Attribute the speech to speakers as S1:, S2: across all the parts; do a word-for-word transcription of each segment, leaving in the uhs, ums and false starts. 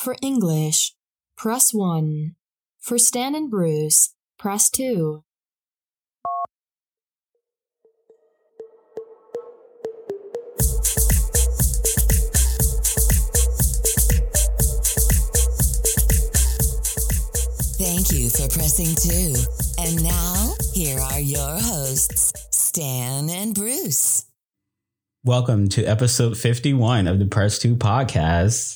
S1: For English, press one. For Stan and Bruce, press two.
S2: Thank you for pressing two. And now, here are your hosts, Stan and Bruce.
S3: Welcome to episode fifty-one of the Press two podcast.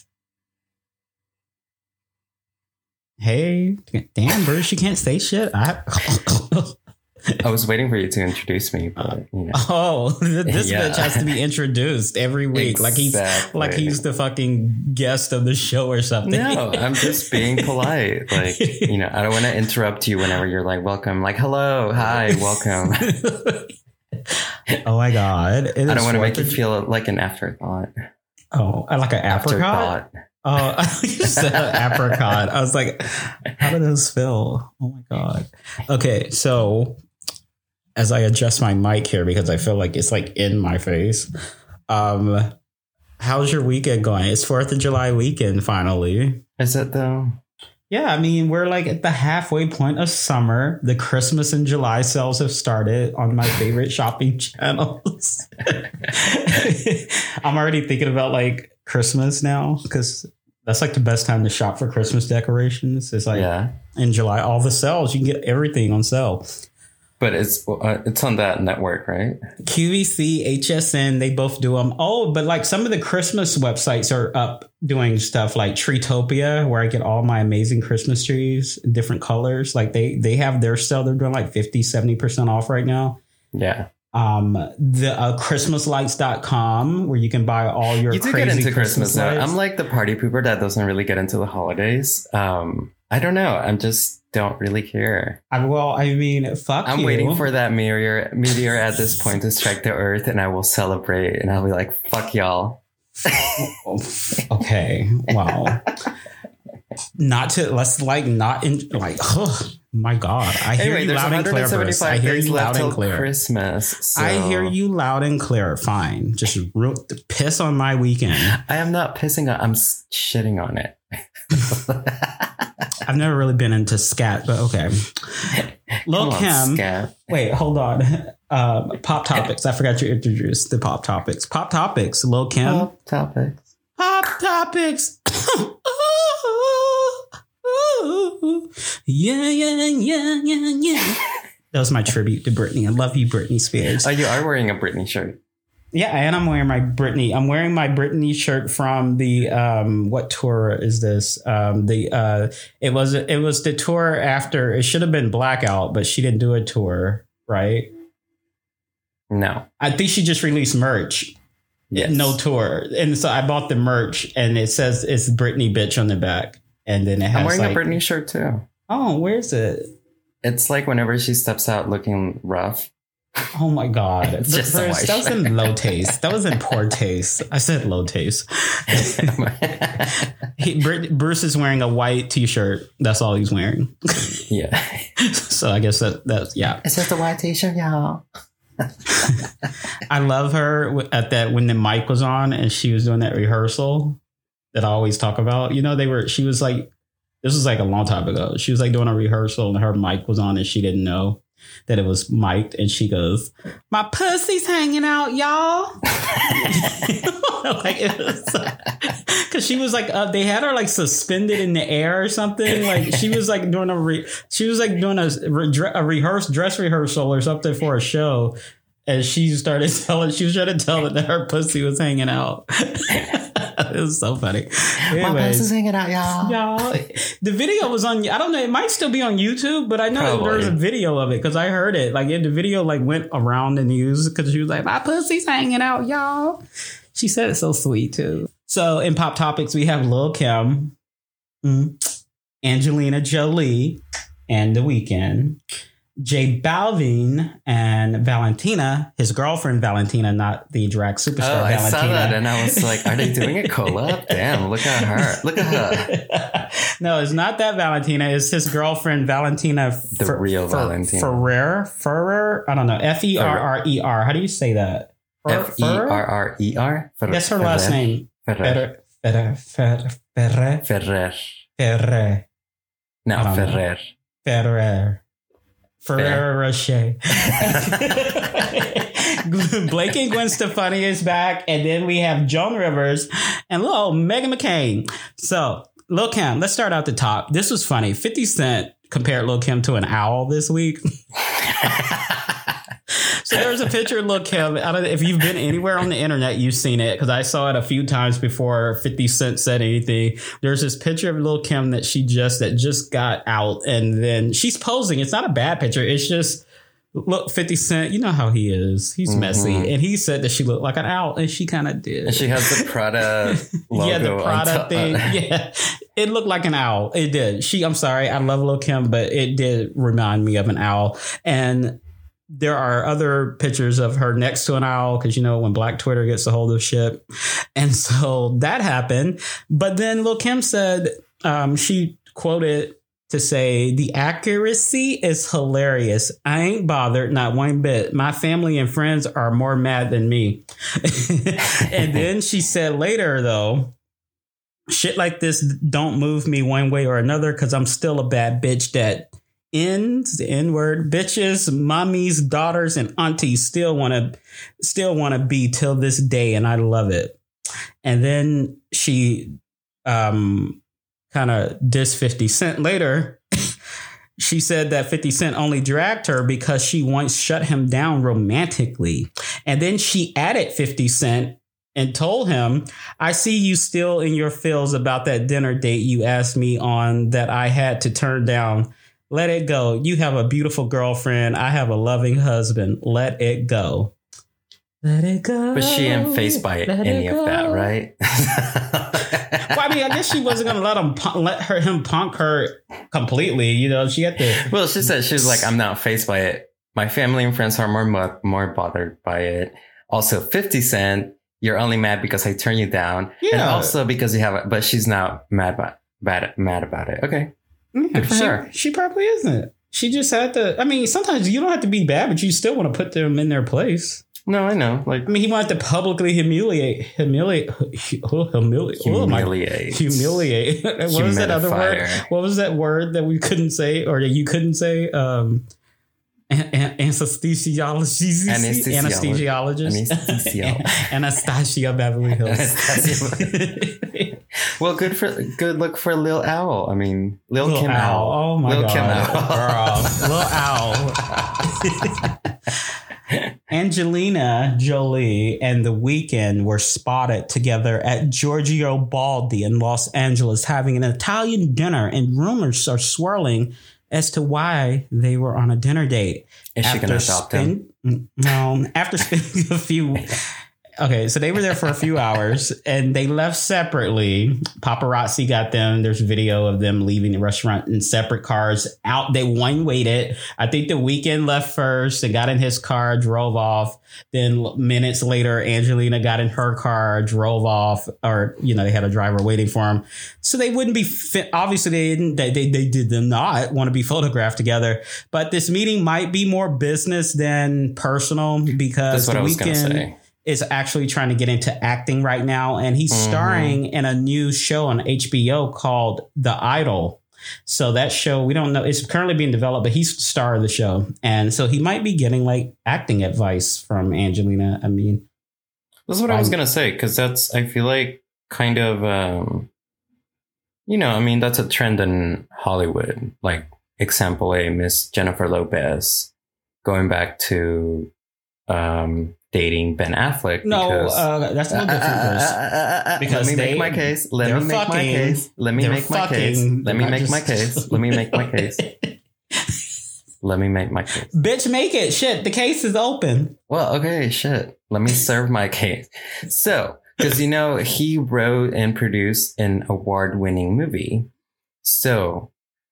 S3: Hey, damn, Bruce, you can't say shit. I,
S4: I was waiting for you to introduce me, but you know.
S3: Oh, this
S4: Yeah.
S3: bitch has to be introduced every week, like he's
S4: Exactly.
S3: like he's the fucking guest of the show or something.
S4: No, I'm just being polite. Like, you know, I don't want to interrupt you whenever you're like, welcome. Like, hello, hi, welcome.
S3: Oh my god! It
S4: I don't
S3: is
S4: want to make you
S3: fourth of-
S4: feel like an afterthought.
S3: Oh, I like an apricot.
S4: Afterthought.
S3: Oh, you said apricot. I was like, how did those feel? Oh my god. Okay, so as I adjust my mic here because I feel like it's like in my face. Um, how's your weekend going? It's Fourth of July weekend finally.
S4: Is it though?
S3: Yeah, I mean we're like at the halfway point of summer. The Christmas and July sales have started on my favorite shopping channels. I'm already thinking about like Christmas now because that's like the best time to shop for Christmas decorations. It's like
S4: Yeah.
S3: in July, all the sales, you can get everything on sale.
S4: But it's uh, it's on that network, right?
S3: Q V C, H S N, they both do them. Oh, but like some of the Christmas websites are up doing stuff like Treetopia, where I get all my amazing Christmas trees in different colors. Like they they have their sale. They're doing like fifty, seventy percent off right now.
S4: Yeah.
S3: Um, the uh, Christmas lights dot com, where you can buy all your
S4: You do
S3: crazy
S4: get into
S3: Christmas,
S4: Christmas now.
S3: lights.
S4: I'm like the party pooper that doesn't really get into the holidays. Um, I don't know. I'm just don't really care.
S3: I, well, I mean, fuck
S4: I'm
S3: you.
S4: waiting for that meteor meteor at this point to strike the earth, and I will celebrate, and I'll be like, "Fuck y'all."
S3: Okay, wow. Not to let's like not in like. Oh my god, I hear
S4: Anyway,
S3: you
S4: there's
S3: loud and clear. Bruce. I
S4: one hundred seventy-five
S3: hear
S4: days
S3: you
S4: left
S3: loud and
S4: till
S3: clear.
S4: Christmas. So
S3: I hear you loud and clear. Fine, just real, piss on my weekend.
S4: I am not pissing on. I'm s- shitting on it.
S3: I've never really been into scat, but okay. Lil'
S4: Come on,
S3: Kim.
S4: scat.
S3: Wait, hold on. Um, pop topics. I forgot to introduce the pop topics. Pop topics. Lil' Kim.
S4: Pop topics.
S3: Pop topics. Yeah, yeah, yeah, yeah, yeah. That was my tribute to Britney. I love you, Britney Spears.
S4: Oh, you are wearing a Britney shirt.
S3: Yeah, and I'm wearing my Britney. I'm wearing my Britney shirt from the um what tour is this? Um the uh it was it was the tour after it should have been Blackout, but she didn't do a tour, right?
S4: No.
S3: I think she just released merch.
S4: Yes.
S3: No tour. And so I bought the merch and it says it's Britney bitch on the back. And then it has
S4: I'm wearing
S3: like,
S4: a Britney shirt too.
S3: oh, where's it?
S4: It's like whenever she steps out looking rough.
S3: Oh my God.
S4: It's just a
S3: Bruce,
S4: white
S3: that was in low taste. That was in poor taste. I said low taste. he, Brit, Bruce is wearing a white t-shirt. That's all he's wearing.
S4: Yeah.
S3: So I guess that that's, yeah.
S4: It's just a white t-shirt, y'all.
S3: I love her at that when the mic was on and she was doing that rehearsal that I always talk about. You know, they were, she was like, this was like a long time ago. She was like doing a rehearsal and her mic was on and she didn't know that it was mic'd. And she goes, my pussy's hanging out, y'all. Like it was, cause she was like, uh, they had her like suspended in the air or something. Like she was like doing a, re- she was like doing a, re- a rehearse dress rehearsal or something for a show. And she started telling, she was trying to tell that her pussy was hanging out. It was so funny.
S4: My
S3: Anyways,
S4: pussy's hanging out, y'all.
S3: y'all, the video was on, I don't know, it might still be on YouTube, but I know
S4: Probably.
S3: there's a video of it because I heard it. Like, the video like went around the news because she was like, my pussy's hanging out, y'all. She said it so sweet, too. So, in Pop Topics, we have Lil' Kim, mm, Angelina Jolie, and The Weeknd. J Balvin and Valentina, his girlfriend Valentina, not the drag superstar
S4: Oh, I
S3: Valentina.
S4: saw that and I was like, are they doing a collab? Damn, look at her. Look at her.
S3: No, it's not that Valentina. It's his girlfriend Valentina.
S4: The
S3: Fer-
S4: real
S3: Fer-
S4: Valentina.
S3: Ferrer? Ferrer? I don't know. F E R R E R. How do you say that? Fer-
S4: F E R R E R?
S3: That's her last name.
S4: Ferrer.
S3: Ferrer. Ferrer. Ferrer. Ferrer.
S4: Ferrer.
S3: Ferrer.
S4: No, Ferrer.
S3: Ferrer. Ferrer Rocher. Blake and Gwen Stefani is back. And then we have Joan Rivers and little Meghan McCain. So, Lil' Kim, let's start out the top. This was funny. fifty Cent compared Lil' Kim to an owl this week. So there was a picture of Lil' Kim. I don't know if you've been anywhere on the internet, you've seen it because I saw it a few times before fifty Cent said anything. There's this picture of Lil' Kim that she just that just got out, and then she's posing. It's not a bad picture. It's just look, fifty Cent. You know how he is. He's mm-hmm. messy, and he said that she looked like an owl, and she kind of did.
S4: And she has the Prada logo.
S3: Yeah, the Prada thing. Yeah, it looked like an owl. It did. She. I'm sorry. I love Lil' Kim, but it did remind me of an owl, and there are other pictures of her next to an owl because, you know, when Black Twitter gets a hold of shit. And so that happened. But then Lil' Kim said um, she quoted to say, "The accuracy is hilarious. I ain't bothered, not one bit. My family and friends are more mad than me." And then she said later, though, "Shit like this don't move me one way or another because I'm still a bad bitch that ends the N word bitches, mommies, daughters, and aunties still want to still want to be till this day. And I love it." And then she um, kind of dissed fifty Cent later. She said that fifty Cent only dragged her because she once shut him down romantically. And then she added fifty Cent and told him, "I see you still in your feels about that dinner date you asked me on that I had to turn down. Let it go. You have a beautiful girlfriend. I have a loving husband. Let it go." Let it go.
S4: But she ain't faced by any of that, right?
S3: Well, I mean, I guess she wasn't going to let him let her him punk her completely. You know, she had to.
S4: Well, she said she was like, "I'm not faced by it. My family and friends are more mo- more bothered by it. Also, fifty Cent, you're only mad because I turned you down, yeah. And also because you have a." But she's not mad about bad mad about it. Okay.
S3: Yeah,
S4: for
S3: she,
S4: her.
S3: She probably isn't. She just had to. I mean, sometimes you don't have to be bad, but you still want to put them in their place.
S4: No, I know. Like,
S3: I mean, he wanted to publicly humiliate, humiliate, humiliate,
S4: humiliate,
S3: humiliate. What was that other word? What was that word that we couldn't say, or that you couldn't say? Um, anesthesiologist, anesthesiologist, anesthesiologist, Anastasia Beverly Hills.
S4: Well, good for good look for Lil Owl. I mean, Lil,
S3: Lil
S4: Kim Owl.
S3: Owl. Oh my
S4: Lil
S3: god,
S4: Kim
S3: Owl. Girl, Lil Owl. Angelina Jolie and The Weeknd were spotted together at Giorgio Baldi in Los Angeles having an Italian dinner, and rumors are swirling as to why they were on a dinner date.
S4: Is she going to adopt him?
S3: No, after spending a few... Okay, so they were there for a few hours and they left separately. Paparazzi got them. There's video of them leaving the restaurant in separate cars. Out, they one waited. I think The Weeknd left first and got in his car, drove off. Then minutes later, Angelina got in her car, drove off, or, you know, they had a driver waiting for him. So they wouldn't be fit. Obviously, they didn't. They, they, they did not want to be photographed together. But this meeting might be more business than personal because The Weeknd is actually trying to get into acting right now. And he's mm-hmm. starring in a new show on H B O called The Idol. So that show, we don't know. It's currently being developed, but he's the star of the show. And so he might be getting like acting advice from Angelina. I mean,
S4: this is what um, I was going to say, because that's, I feel like kind of, um, you know, I mean, that's a trend in Hollywood. Like, example A, Miss Jennifer Lopez going back to, um, dating Ben Affleck.
S3: No,
S4: because,
S3: uh, that's a little different. Uh, uh, uh, uh,
S4: because let me they, make my case. Let me make fucking, my case. Let me make my case. Let me make just... my case. Let me make my case. Let me make my case.
S3: Bitch, make it. Shit, the case is open.
S4: Well, okay, shit. Let me serve my case. So, because, you know, he wrote and produced an award-winning movie. So,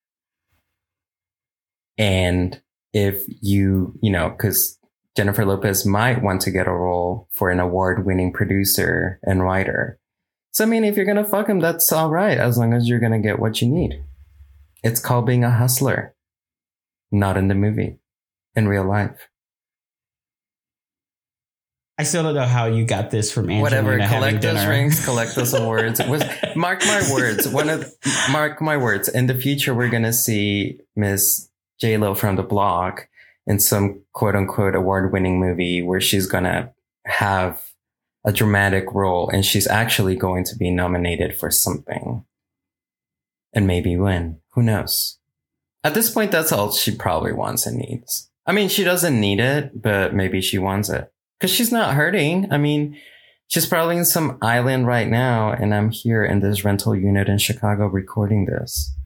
S4: and if you, you know, because Jennifer Lopez might want to get a role for an award-winning producer and writer. So, I mean, if you're going to fuck him, that's all right, as long as you're going to get what you need. It's called being a hustler. Not in the movie. In real life.
S3: I still don't know how you got this from Angelina.
S4: Whatever, collect those
S3: dinner.
S4: rings, collect those awards. Was, mark my words. One of mark my words. In the future, we're gonna see Miss J-Lo from the block in some quote unquote award winning movie where she's gonna have a dramatic role and she's actually going to be nominated for something and maybe win. Who knows? At this point, that's all she probably wants and needs. I mean, she doesn't need it, but maybe she wants it. Because she's not hurting. I mean, she's probably in some island right now, and I'm here in this rental unit in Chicago recording this.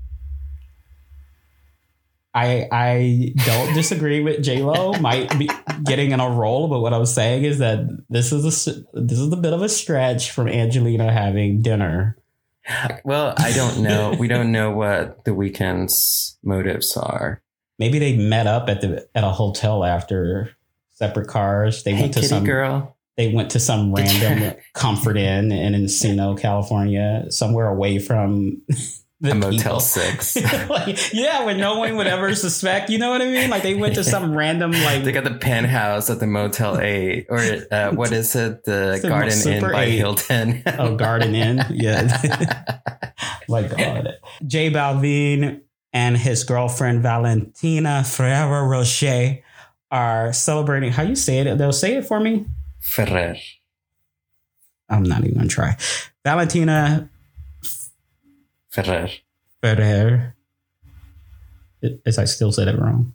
S3: I I don't disagree with J-Lo might be getting in a role, but what I was saying is that this is a this is a bit of a stretch from Angelina having dinner.
S4: Well, I don't know. We don't know what The Weeknd's motives are.
S3: Maybe they met up at the at a hotel after. Separate cars. They
S4: hey,
S3: went to
S4: kitty
S3: some
S4: girl.
S3: They went to some random Comfort Inn in Encino, California, somewhere away from the
S4: a Motel
S3: people.
S4: Six.
S3: Like, yeah, where no one would ever suspect. You know what I mean? Like they went to some random like
S4: they got the penthouse at the Motel Eight, or uh, what is it? The
S3: the
S4: Garden Inn by
S3: eight.
S4: Hilton.
S3: Oh, Garden Inn. Yeah. My God. J Balvin and his girlfriend Valentina Ferrero Rocher are celebrating. How you say it? They'll say it for me.
S4: Ferrer.
S3: I'm not even gonna try. Valentina
S4: Ferrer.
S3: Ferrer. As I still said it wrong.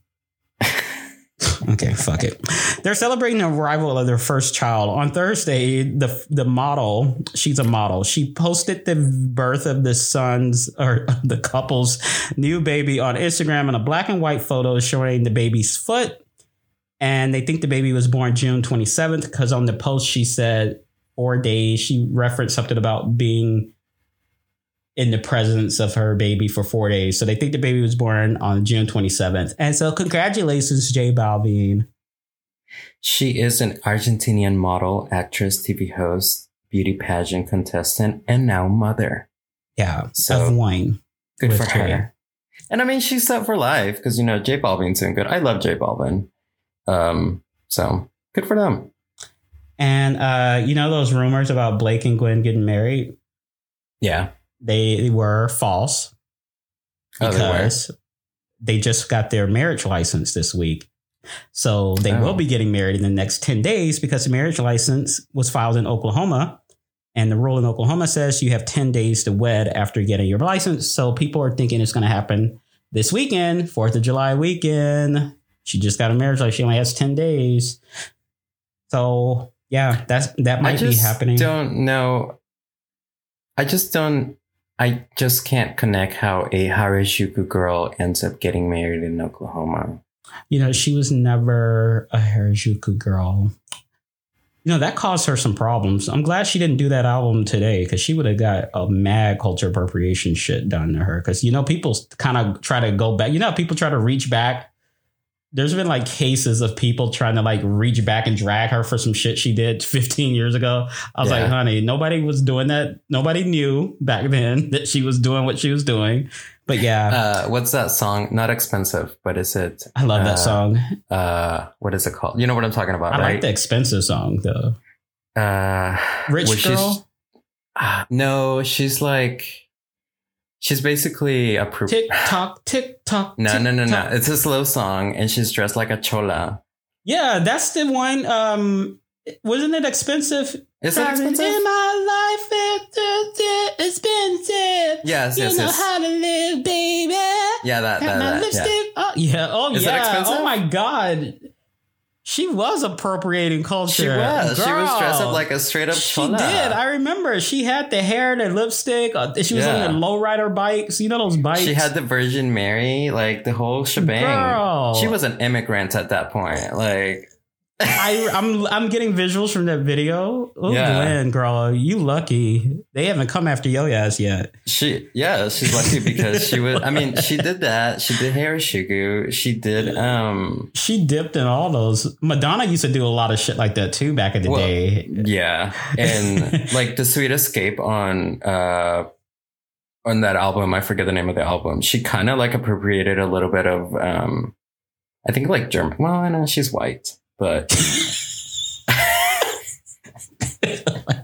S3: Okay, fuck it. They're celebrating the arrival of their first child on Thursday. The the model, she's a model. She posted the birth of the son's or the couple's new baby on Instagram in a black and white photo showing the baby's foot. And they think the baby was born June twenty-seventh because on the post she said four days. She referenced something about being in the presence of her baby for four days. So they think the baby was born on June twenty-seventh. And so congratulations, J Balvin.
S4: She is an Argentinian model, actress, T V host, beauty pageant contestant, and now mother.
S3: Yeah,
S4: So,
S3: of wine.
S4: Good
S3: with
S4: for
S3: her.
S4: her. And I mean, she's set for life because, you know, J Balvin's doing good. I love J Balvin. Um, so good for them.
S3: And uh, you know those rumors about Blake and Gwen getting married?
S4: Yeah.
S3: They were false
S4: Oh, they were?
S3: because they just got their marriage license this week. So they
S4: Oh.
S3: will be getting married in the next ten days because the marriage license was filed in Oklahoma. And the rule in Oklahoma says you have ten days to wed after getting your license. So people are thinking it's going to happen this weekend, fourth of July weekend. She just got a marriage license. She only has ten days. So, yeah, that's that
S4: I
S3: might be
S4: just
S3: happening.
S4: don't know. I just don't. I just can't connect how a Harajuku girl ends up getting married in Oklahoma.
S3: You know, she was never a Harajuku girl. You know, that caused her some problems. I'm glad she didn't do that album today because she would have got a mad culture appropriation shit done to her. Because, you know, people kind of try to go back. You know, people try to reach back. There's been like cases of people trying to like reach back and drag her for some shit she did fifteen years ago. I was
S4: Yeah.
S3: like, honey, nobody was doing that. Nobody knew back then that she was doing what she was doing. But yeah,
S4: Uh, what's that song? Not expensive, but is it?
S3: I love that
S4: uh,
S3: song.
S4: Uh, what is it called? You know what I'm talking about,
S3: I
S4: right?
S3: like the expensive song though.
S4: Uh,
S3: Rich
S4: where she's-
S3: Girl.
S4: Ah, no, she's like, she's basically a pro-
S3: Tick tock, tick tock.
S4: No,
S3: tick,
S4: no, no, no.
S3: tock.
S4: It's a slow song, and she's dressed like a chola.
S3: Yeah, that's the one. Um, wasn't it expensive?
S4: Is it expensive?
S3: In my life, it's expensive.
S4: Yes,
S3: You
S4: yes,
S3: know
S4: yes.
S3: how to live, baby.
S4: Yeah, that,
S3: Got
S4: that,
S3: my
S4: that, yeah.
S3: lipstick. Oh, yeah. Oh,
S4: Is it
S3: yeah.
S4: expensive?
S3: Oh, my God. She was appropriating culture.
S4: She was. She was dressed
S3: Girl.
S4: up like a straight up
S3: She
S4: chola.
S3: did. I remember. She had the hair, the lipstick. Uh, she was
S4: Yeah.
S3: on the lowrider bikes. You know those bikes?
S4: She had the Virgin Mary, like the whole shebang.
S3: Girl.
S4: She was an immigrant at that point. Like,
S3: I, I'm I'm getting visuals from that video. Oh,
S4: Yeah.
S3: Glenn, girl, you lucky. They haven't come after yo ass yet.
S4: she, yeah, she's lucky because she was, I mean, she did that. She did Harajuku. She did, um,
S3: She dipped in all those. Madonna used to do a lot of shit like that too back in the
S4: Well,
S3: day.
S4: yeah. And like the Sweet Escape on, uh, on that album, I forget the name of the album. She kind of like appropriated a little bit of, um, I think like German. Well, I know she's white, but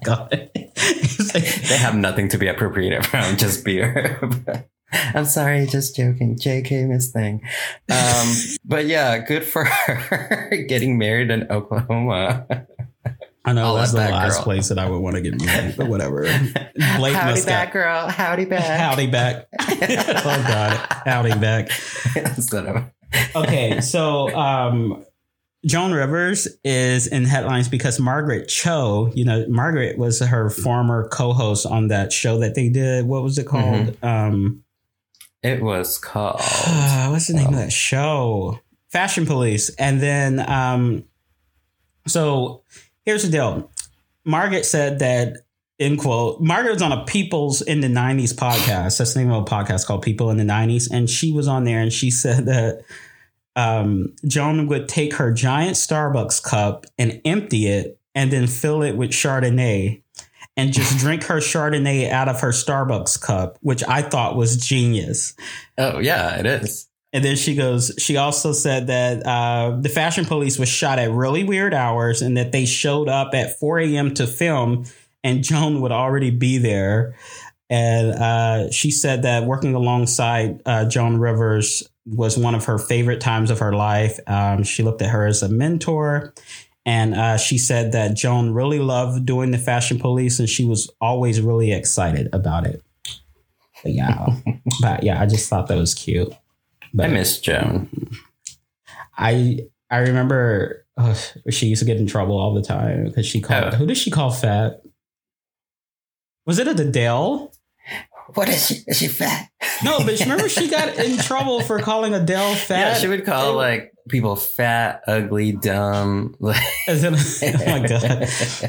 S3: god.
S4: They have nothing to be appropriated around, just beer. I'm sorry, just joking. J K Miss Thing. Um, but yeah, good for her getting married in Oklahoma.
S3: I know
S4: I'll
S3: that's the
S4: let that
S3: last
S4: girl.
S3: place that I would want to get married, but whatever. Blake
S4: Howdy
S3: must
S4: back,
S3: got-
S4: girl. Howdy back.
S3: Howdy back. Oh God. Howdy back.
S4: Instead of
S3: Okay, so um, Joan Rivers is in headlines because Margaret Cho, you know, Margaret was her former co-host on that show that they did. What was it called?
S4: Mm-hmm.
S3: Um,
S4: it was called.
S3: what's the name
S4: um,
S3: of that show? Fashion Police. And then, um, so here's the deal. Margaret said that, in quote, Margaret was on a People's in the nineties podcast. That's the name of a podcast called People in the nineties. And she was on there and she said that um, Joan would take her giant Starbucks cup and empty it and then fill it with Chardonnay and just drink her Chardonnay out of her Starbucks cup, which I thought was genius.
S4: Oh, yeah, it is.
S3: And then she goes, she also said that uh, the Fashion Police was shot at really weird hours and that they showed up at four a.m. to film and Joan would already be there. And uh, she said that working alongside uh, Joan Rivers was one of her favorite times of her life. Um, she looked at her as a mentor. And uh, she said that Joan really loved doing the Fashion Police and she was always really excited about it. But yeah, but yeah, I just thought that was cute. But
S4: I miss Joan.
S3: I I remember uh, she used to get in trouble all the time because she called.
S4: Oh.
S3: Who did she call fat? Was it Adele?
S4: What is she? Is she fat?
S3: No, but remember she got in trouble for calling Adele fat.
S4: Yeah, she would call like people fat, ugly, dumb. Like,
S3: As in- oh my god.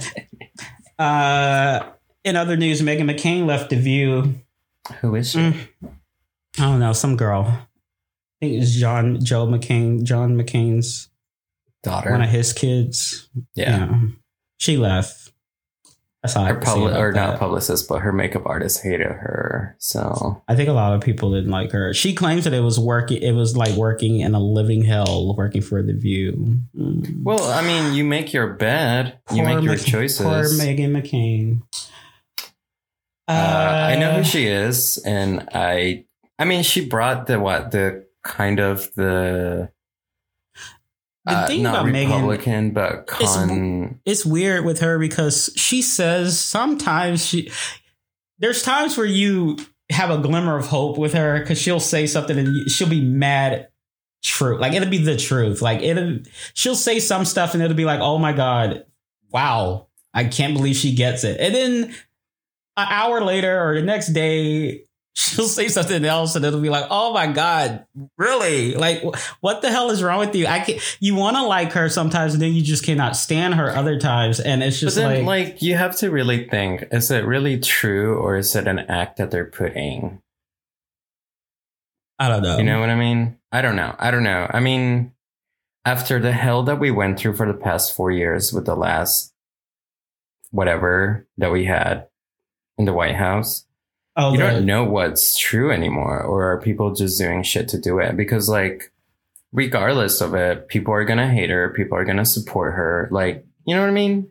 S3: Uh, in other news, Meghan McCain left The View.
S4: who is she?
S3: Mm. I don't know, some girl. I think it's John Joe McCain, John McCain's
S4: Daughter.
S3: one of his kids.
S4: yeah.
S3: She left. That's how I
S4: Her
S3: have to say
S4: public
S3: about
S4: or not
S3: that.
S4: publicist, but her makeup artist hated her. So
S3: I think a lot of people didn't like her. She claims that it was working. It was like working in a living hell, working for The View. Mm.
S4: well, I mean, you make your bed, you
S3: Poor
S4: make your
S3: Mc-
S4: choices.
S3: Poor Meghan McCain.
S4: Uh, I know who she is, and I, I mean, she brought the what the kind of the,
S3: The
S4: uh,
S3: thing
S4: not
S3: about Meghan,
S4: Republican, but con.
S3: it's weird with her because she says sometimes she. There's times where you have a glimmer of hope with her because she'll say something and you- she'll be mad. True, like it'll be the truth. Like it'll, she'll say some stuff and it'll be like, "Oh my god, wow, I can't believe she gets it." And then an hour later or the next day, she'll say something else and it'll be like, "Oh my god, really? Like, wh- what the hell is wrong with you?" I can't. You want to like her sometimes, and then you just cannot stand her other times, and it's
S4: But
S3: just
S4: then,
S3: like,
S4: like, you have to really think: is it really true, or is it an act that they're putting?
S3: I don't know.
S4: You know what I mean? I don't know. I don't know. I mean, after the hell that we went through for the past four years with the last whatever that we had in the White House,
S3: oh,
S4: you
S3: the-
S4: don't know what's true anymore, or are people just doing shit to do it? Because, like, regardless of it, people are gonna hate her, people are gonna support her. Like, you know what I mean?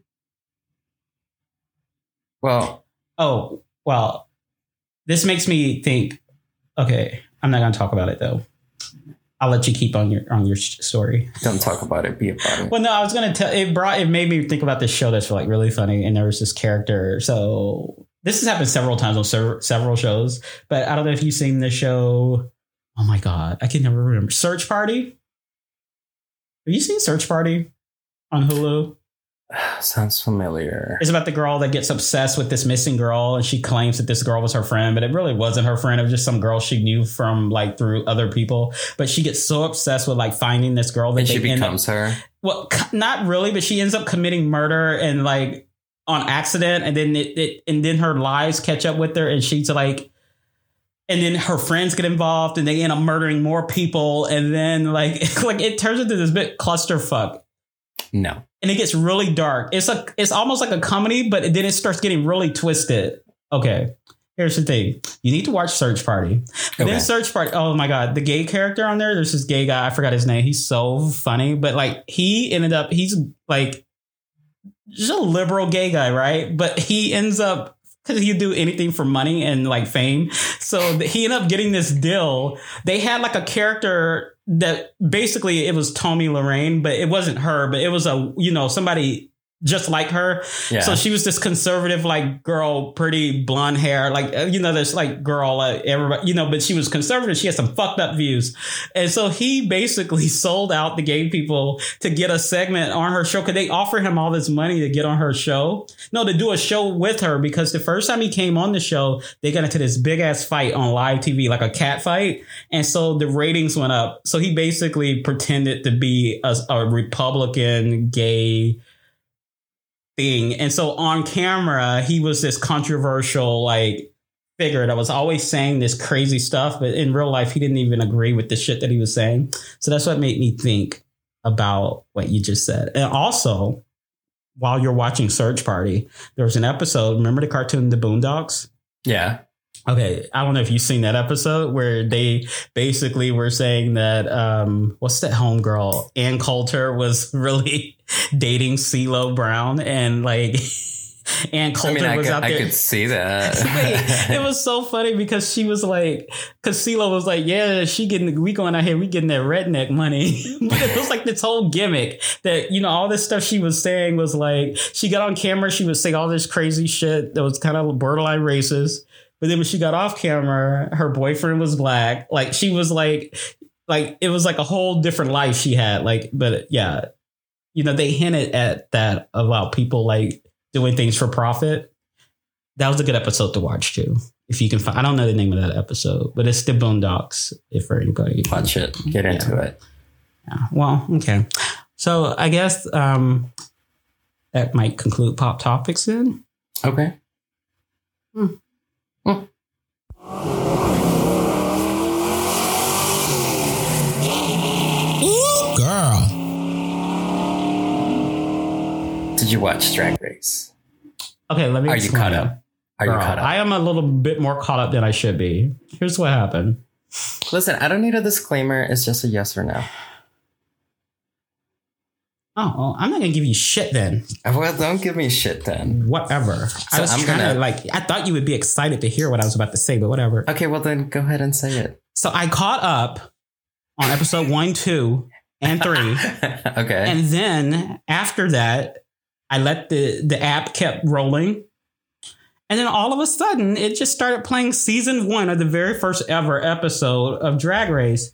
S4: Well,
S3: Oh, well, this makes me think. Okay, I'm not going to talk about it though. I'll let you keep on your on your sh- story.
S4: don't talk about it, be about it.
S3: Well, no, I was going to tell. It brought. It made me think about this show that's like really funny, and there was this character. So this has happened several times on several, several shows, but I don't know if you've seen the show. Oh my god, I can never remember. Search Party. Have you seen Search Party on Hulu?
S4: Sounds familiar.
S3: It's about the girl that gets obsessed with this missing girl and she claims that this girl was her friend, but it really wasn't her friend. It was just some girl she knew from like through other people. But she gets so obsessed with like finding this girl that
S4: And
S3: they
S4: she
S3: end up,
S4: becomes her.
S3: well, c- not really, but she ends up committing murder and like on accident. And then it, it and then her lies catch up with her and she's like, and then her friends get involved and they end up murdering more people. And then like, like it turns into this bit clusterfuck.
S4: No.
S3: And it gets really dark. It's a, it's almost like a comedy, but then it starts getting really twisted. Okay, here's the thing: you need to watch Search Party.
S4: Okay.
S3: Then Search Party. Oh my god, the gay character on there. There's this gay guy. I forgot his name. He's so funny, but like he ended up. He's like just a liberal gay guy, right? But he ends up, because he'd do anything for money and like fame. So he ended up getting this deal. They had like a character that basically it was Tommy Lorraine, but it wasn't her, but it was a, you know, somebody just like her. Yeah. So she was this conservative, like girl, pretty blonde hair, like, you know, this like girl, uh, everybody, you know, but she was conservative. She had some fucked up views. And so he basically sold out the gay people to get a segment on her show. Could they offer him all this money to get on her show? No, to do a show with her, because the first time he came on the show, they got into this big ass fight on live T V, like a cat fight. And so the ratings went up. So he basically pretended to be a, a Republican gay thing. And so on camera, he was this controversial like figure that was always saying this crazy stuff. But in real life, he didn't even agree with the shit that he was saying. So that's what made me think about what you just said. And also, while you're watching Search Party, there was an episode. Remember the cartoon The Boondocks?
S4: Yeah.
S3: Okay, I don't know if you've seen that episode where they basically were saying that, um, what's that homegirl? Ann Coulter was really dating CeeLo Brown, and like Ann Coulter
S4: I mean, I
S3: was
S4: could,
S3: out there.
S4: I could see that.
S3: Wait, it was so funny because she was like, because CeeLo was like, yeah, she getting, we going out here, we getting that redneck money. But it was like this whole gimmick that, you know, all this stuff she was saying was like, she got on camera, she would say all this crazy shit that was kind of borderline racist. But then when she got off camera, her boyfriend was black. Like she was like, like it was like a whole different life she had. Like, but yeah, you know, they hinted at that about people like doing things for profit. That was a good episode to watch too. If you can find, I don't know the name of that episode, but it's The Boondocks. If for anybody,
S4: watch it, get into
S3: yeah.
S4: it.
S3: Yeah. Well, okay. So I guess um, that might conclude Pop Topics then.
S4: Okay.
S3: Hmm.
S4: Hmm.
S2: Ooh, girl.
S4: Did you watch Drag Race?
S3: Okay, let me
S4: Are you caught up? Are
S3: Girl,
S4: you caught up?
S3: I am a little bit more caught up than I should be. Here's what happened.
S4: Listen, I don't need a disclaimer. It's just a yes or no.
S3: Oh, well, I'm not gonna give you shit then.
S4: Well, don't give me shit then.
S3: Whatever.
S4: So
S3: I was
S4: I'm
S3: trying
S4: gonna
S3: to like. I thought you would be excited to hear what I was about to say, but whatever.
S4: Okay, well then go ahead and say it.
S3: So I caught up on episode one, two, and three,
S4: okay.
S3: and then after that, I let the the app kept rolling, and then all of a sudden, it just started playing season one of the very first ever episode of Drag Race.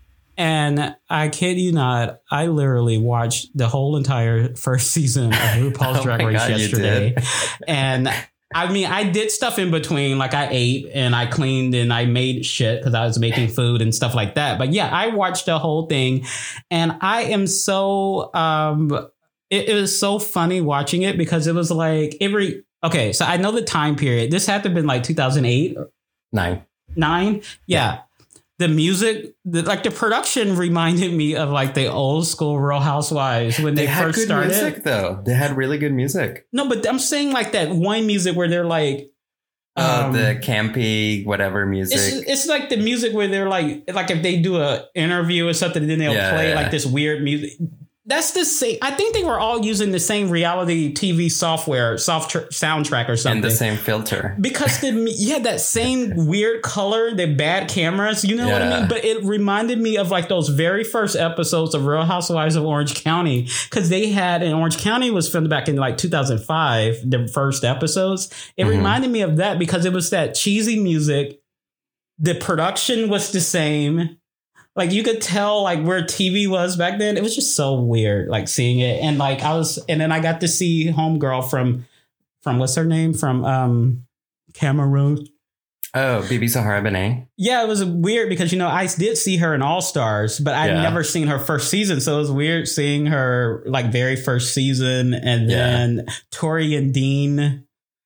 S3: And I kid you not, I literally watched the whole entire first season of RuPaul's
S4: Oh
S3: Drag
S4: my
S3: Race
S4: God, you
S3: yesterday.
S4: did.
S3: And I mean, I did stuff in between, like I ate and I cleaned and I made shit because I was making food and stuff like that. But yeah, I watched the whole thing, and I am so um, it, it was so funny watching it because it was like every okay. So I know the time period. This had to have been like two thousand eight,
S4: Nine.
S3: nine. Yeah. The music, the, like the production reminded me of like the old school Real Housewives when they,
S4: They had
S3: first
S4: good
S3: started.
S4: music, though. They had really good music.
S3: No, but I'm saying like that one music where they're like,
S4: Uh,
S3: um,
S4: the campy whatever music.
S3: It's, it's like the music where they're like, like if they do a interview or something, then they'll
S4: Yeah,
S3: play
S4: yeah.
S3: like this weird music. That's the same. I think they were all using the same reality T V software, soft tr- soundtrack or something.
S4: And the same filter.
S3: Because the you had that same weird color, the bad cameras, you know what I
S4: Yeah.
S3: mean? But it reminded me of like those very first episodes of Real Housewives of Orange County, because they had in Orange County was filmed back in like two thousand five, the first episodes. It
S4: Mhm.
S3: reminded me of that because it was that cheesy music. The production was the same. Like you could tell like where T V was back then. It was just so weird, like seeing it. And like I was, and then I got to see Homegirl from, from what's her name? From um, Cameroon.
S4: Oh, Bibi Zahara Benet.
S3: Yeah, it was weird because, you know, I did see her in All Stars, but I'd
S4: Yeah.
S3: never seen her first season. So it was weird seeing her like very first season. And
S4: Yeah.
S3: then Tori and Dean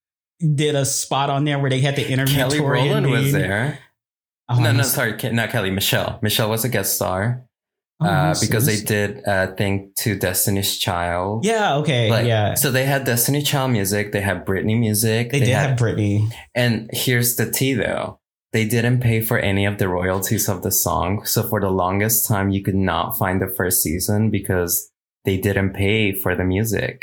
S3: did a spot on there where they had to interview
S4: Kelly
S3: Tori and
S4: Rowland was
S3: Dean.
S4: there.
S3: Oh,
S4: no,
S3: I
S4: no,
S3: must-
S4: sorry, Ke- not Kelly. Michelle. Michelle was a guest star
S3: oh,
S4: uh,
S3: who's
S4: because they
S3: this?
S4: did a thing to Destiny's Child.
S3: Yeah, okay,
S4: Like,
S3: yeah.
S4: So they had Destiny Child music. They had Britney music.
S3: They, did
S4: had,
S3: have Britney.
S4: And here's the tea, though. They didn't pay for any of the royalties of the song. So for the longest time, you could not find the first season because they didn't pay for the music.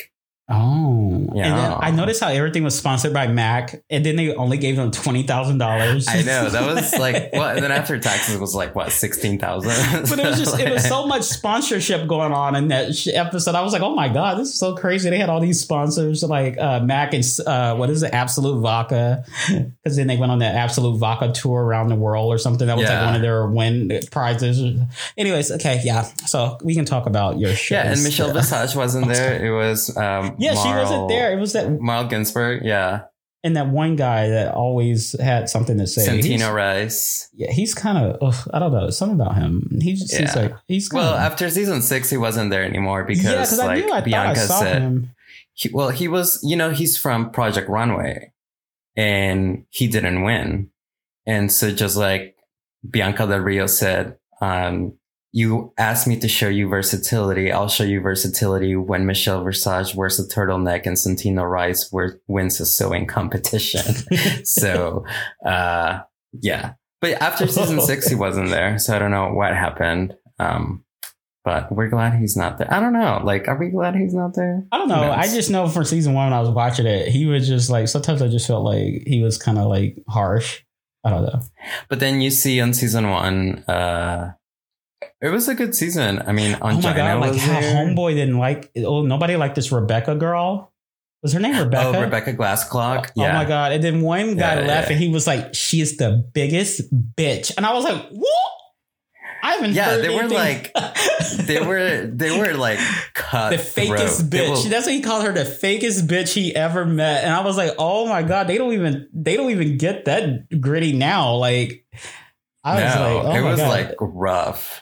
S3: Oh,
S4: Yeah.
S3: And then I noticed how everything was sponsored by Mac, and then they only gave them twenty thousand dollars.
S4: I know that was like what, and then after taxes it was like what sixteen thousand.
S3: But it was just it was so much sponsorship going on in that sh- episode. I was like, oh my god, this is so crazy. They had all these sponsors like uh, Mac and uh, what is it, Absolute Vodka, because then they went on that Absolute Vodka tour around the world or something. That was
S4: Yeah.
S3: like one of their win prizes. Anyways, okay, yeah. So we can talk about your show.
S4: Yeah, and Michelle Visage wasn't there. It was um,
S3: Yeah,
S4: Marl,
S3: she wasn't there. It was that
S4: Marl Ginsburg. Yeah,
S3: and that one guy that always had something to say.
S4: Santino
S3: He's-
S4: Rice.
S3: Yeah, he's kind of, I don't know, something about him. He just seems
S4: Yeah.
S3: like he's kinda,
S4: Well, after season six, he wasn't there anymore because,
S3: yeah, because I
S4: like
S3: knew I
S4: Bianca
S3: thought I saw
S4: said,
S3: him.
S4: he, well, he was, you know, he's from Project Runway, and he didn't win, and so just like Bianca Del Rio said, um, you asked me to show you versatility. I'll show you versatility when Michelle Visage wears a turtleneck and Santino Rice wear, wins a sewing competition. So, uh, yeah. But after season six, he wasn't there. So I don't know what happened. Um, but we're glad he's not there. I don't know. Like, are we glad he's not there?
S3: I don't know.
S4: Who knows?
S3: I just know from season one when I was watching it, he was just like, sometimes I just felt like he was kind of like harsh. I don't know.
S4: But then you see on season one, uh, it was a good season. I mean, on
S3: Oh my god! Like
S4: was
S3: how
S4: there.
S3: homeboy didn't like. Oh, nobody liked this Rebecca girl. Was her name Rebecca?
S4: Oh, Rebecca Glassclock.
S3: Oh
S4: Yeah.
S3: my god! And then one guy
S4: Yeah,
S3: left,
S4: yeah.
S3: and he was like, "She is the biggest bitch," and I was like, "What?" I haven't.
S4: Yeah,
S3: heard
S4: they were
S3: anything-
S4: like, they were, they were like cut
S3: the fakest bitch. That's what he called her, the fakest bitch he ever met. And I was like, oh my god, they don't even they don't even get that gritty now. Like, I was
S4: no,
S3: like, oh
S4: it
S3: my
S4: was
S3: god.
S4: like rough,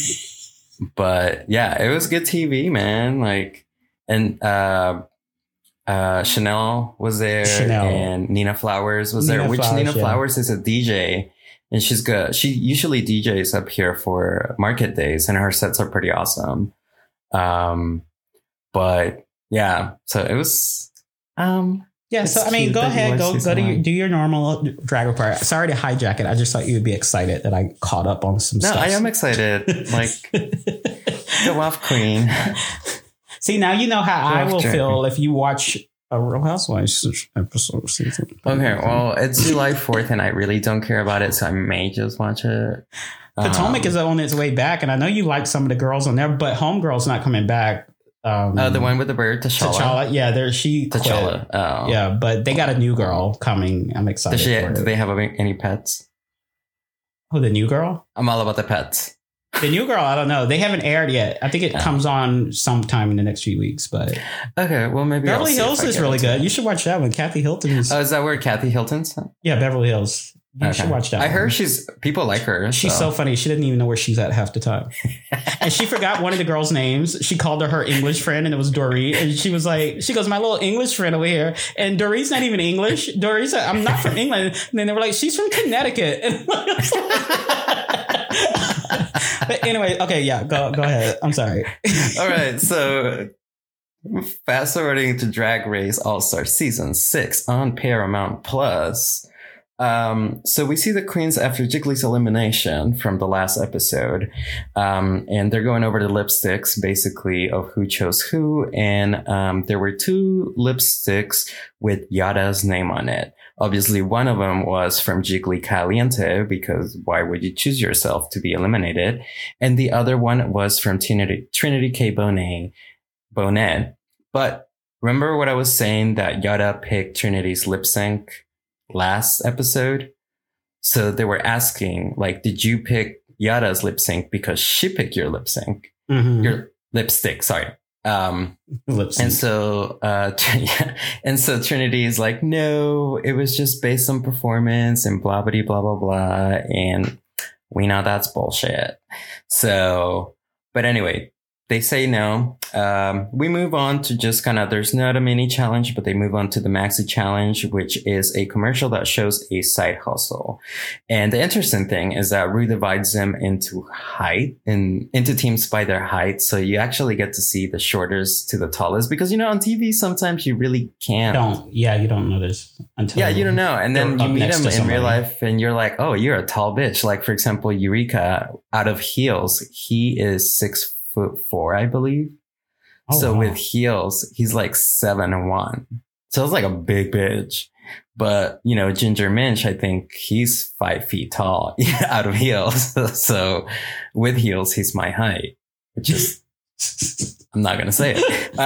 S4: but yeah, it was good T V, man. Like, and uh, uh, Chanel was there,
S3: Chanel.
S4: and Nina Flowers was
S3: Nina
S4: there. Which
S3: Flowers,
S4: Nina
S3: yeah.
S4: Flowers is a D J. And she's good. She usually D Js up here for market days, and her sets are pretty awesome. Um, but yeah, so it was. Um,
S3: Yeah,
S4: It's
S3: so I mean,
S4: cute
S3: go
S4: that you
S3: ahead,
S4: watched
S3: go
S4: season
S3: go to your,
S4: one.
S3: do your normal drag report. Sorry to hijack it. I just thought you would be excited that I caught up on some
S4: no,
S3: stuff.
S4: I am excited. Like, go off, Queen.
S3: See, now you know how I
S4: off,
S3: will
S4: Jeremy.
S3: feel if you watch a Real Housewives episode season.
S4: Okay, well, it's July fourth, and I really don't care about it, so I may just watch it.
S3: Potomac
S4: Um,
S3: is on its way back, and I know you like some of the girls on there, but Homegirl's not coming back. Um,
S4: Oh, the one with the bird, T'Challa.
S3: T'Challa, yeah, there she quit.
S4: T'Challa. Oh,
S3: Yeah, but they got a new girl coming. I'm excited.
S4: Does she?
S3: for
S4: Do
S3: it.
S4: they have any pets?
S3: Oh, the new girl?
S4: I'm all about the pets.
S3: The new girl, I don't know. They haven't aired yet. I think it
S4: Oh.
S3: comes on sometime in the next few weeks. But
S4: Okay, well maybe I'll
S3: Beverly
S4: see if
S3: Hills
S4: I
S3: is
S4: get
S3: really
S4: into
S3: good.
S4: it.
S3: You should watch that one. Kathy Hilton is.
S4: Oh, is that where Kathy Hilton's?
S3: yeah, Beverly Hills. You should watch that.
S4: I
S3: one.
S4: heard she's people like her.
S3: She's so funny. She didn't even know where she's at half the time. And she forgot one of the girls' names. She called her her English friend, and it was Dory. And she was like, she goes, my little English friend over here. And Dory's not even English. Dory said, I'm not from England. And then they were like, she's from Connecticut. And but anyway, okay, yeah, go go ahead. I'm sorry.
S4: All right, so fast forwarding to Drag Race All Star Season six on Paramount Plus. Um, so we see the queens after Jiggly's elimination from the last episode. Um, and they're going over the lipsticks basically of who chose who. And um, there were two lipsticks with Yada's name on it. Obviously, one of them was from Jiggly Caliente, because why would you choose yourself to be eliminated? And the other one was from Trinity, Trinity K. Bonet, Bonet. But remember what I was saying, that Yada picked Trinity's lip sync last episode? So they were asking, like, did you pick Yada's lip sync because she picked your lip sync?
S3: Mhm.
S4: Your lipstick, sorry. Um,
S3: Lip sync.
S4: and so, uh, yeah. and so Trinity is like, no, it was just based on performance and blah, blah, blah, blah, blah. And we know that's bullshit. So, but anyway, they say no. Um, we move on to just kind of, there's not a mini challenge, but they move on to the maxi challenge, which is a commercial that shows a side hustle. And the interesting thing is that Rue divides them into height and into teams by their height. So you actually get to see the shortest to the tallest, because, you know, on T V, sometimes you really can't.
S3: don't. Yeah, you don't know this until.
S4: Yeah, you don't know. And then
S3: they're
S4: you
S3: up
S4: meet
S3: next
S4: him
S3: to
S4: in real
S3: somebody.
S4: life and you're like, oh, you're a tall bitch. Like, for example, Eureka out of heels, he is six foot four, I believe.
S3: Oh,
S4: so
S3: wow.
S4: with heels, he's like seven and one. So it's like a big bitch. But, you know, Ginger Minch, I think he's five feet tall out of heels. So with heels, he's my height, which is, I'm not going to say it.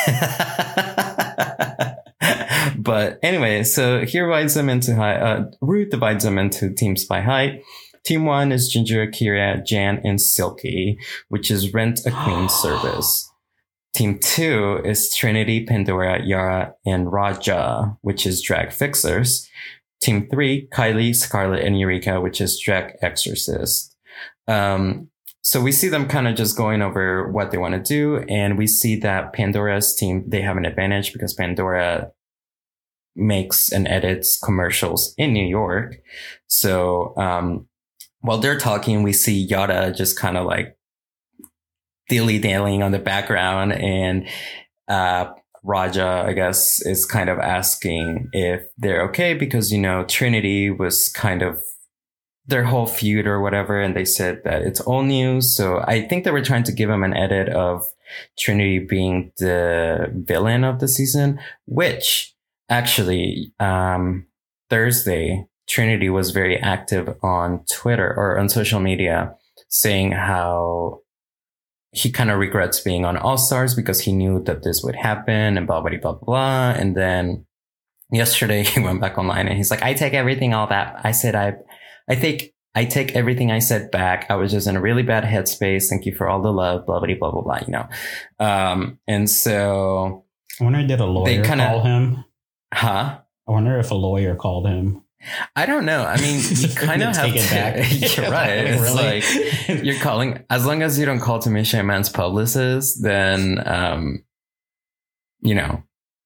S4: Uh, but anyway, so he divides them into high, uh, Ruth divides them into teams by height. Team one is Ginger, Akira, Jan, and Silky, which is Rent a Queen service. Team two is Trinity, Pandora, Yara, and Raja, which is Drag Fixers. Team three, Kylie, Scarlett, and Eureka, which is Drag Exorcist. Um, so we see them kind of just going over what they want to do. And we see that Pandora's team, they have an advantage because Pandora makes and edits commercials in New York. So um, while they're talking, we see Yara just kind of like dilly-dallying on the background, and uh Raja, I guess, is kind of asking if they're okay because, you know, Trinity was kind of their whole feud or whatever, and they said that it's all news. So I think they were trying to give him an edit of Trinity being the villain of the season, which actually um Thursday Trinity was very active on Twitter or on social media saying how he kind of regrets being on All Stars because he knew that this would happen and blah, blah, blah, blah. And then yesterday he went back online and he's like, I take everything, all that. I said, I, I think I take everything I said back. I was just in a really bad headspace. Thank you for all the love, blah, blah, blah, blah, blah, you know? Um, and so
S3: I wonder, did a lawyer
S4: kinda,
S3: call him?
S4: Huh?
S3: I wonder if a lawyer called him.
S4: I don't know. I mean, you kind of have
S3: take it
S4: to.
S3: back.
S4: You're right.
S3: Like,
S4: It's
S3: really?
S4: like you're calling, as long as you don't call Tamisha Man's publicist, then, um, you know,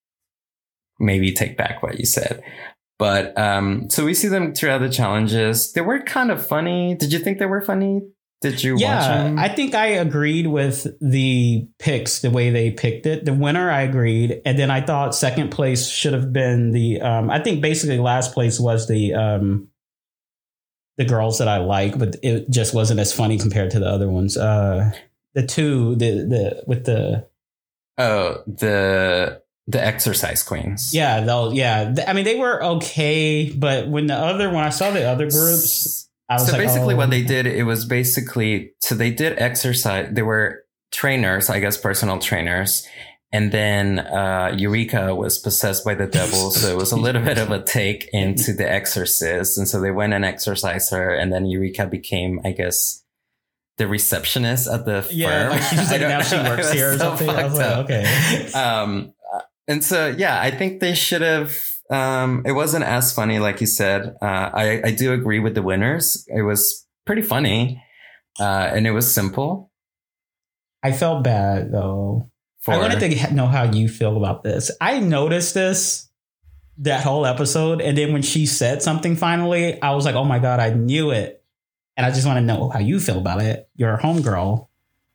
S4: maybe take back what you said. But um, so we see them throughout the challenges. They were kind of funny. Did you think they were funny? Did you
S3: yeah,
S4: watch them?
S3: I think I agreed with the picks, the way they picked it. The winner, I agreed. And then I thought second place should have been the, um, I think basically last place was the, um, the girls that I like, but it just wasn't as funny compared to the other ones. Uh, the two, the, the, with the.
S4: Oh, the, the exercise queens.
S3: Yeah. Those, yeah. I mean, they were okay, but when the other, when I saw the other groups, I was
S4: so
S3: like,
S4: basically
S3: oh.
S4: what they did, it was basically, so they did exercise. They were trainers, I guess, personal trainers. And then uh, Eureka was possessed by the devil. So it was a little bit of a take into The Exorcist. And so they went and exorcised her. And then Eureka became, I guess, the receptionist at the
S3: yeah,
S4: firm.
S3: like she's like, now she works here or
S4: so
S3: something. I was like,
S4: up.
S3: okay.
S4: Um, and so, yeah, I think they should have. Um, it wasn't as funny, like you said. Uh, I, I do agree with the winners. It was pretty funny. Uh, and it was simple.
S3: I felt bad, though.
S4: For,
S3: I wanted to know how you feel about this. I noticed this that whole episode. And then when she said something finally, I was like, oh, my God, I knew it. And I just want to know how you feel about it. You're a homegirl.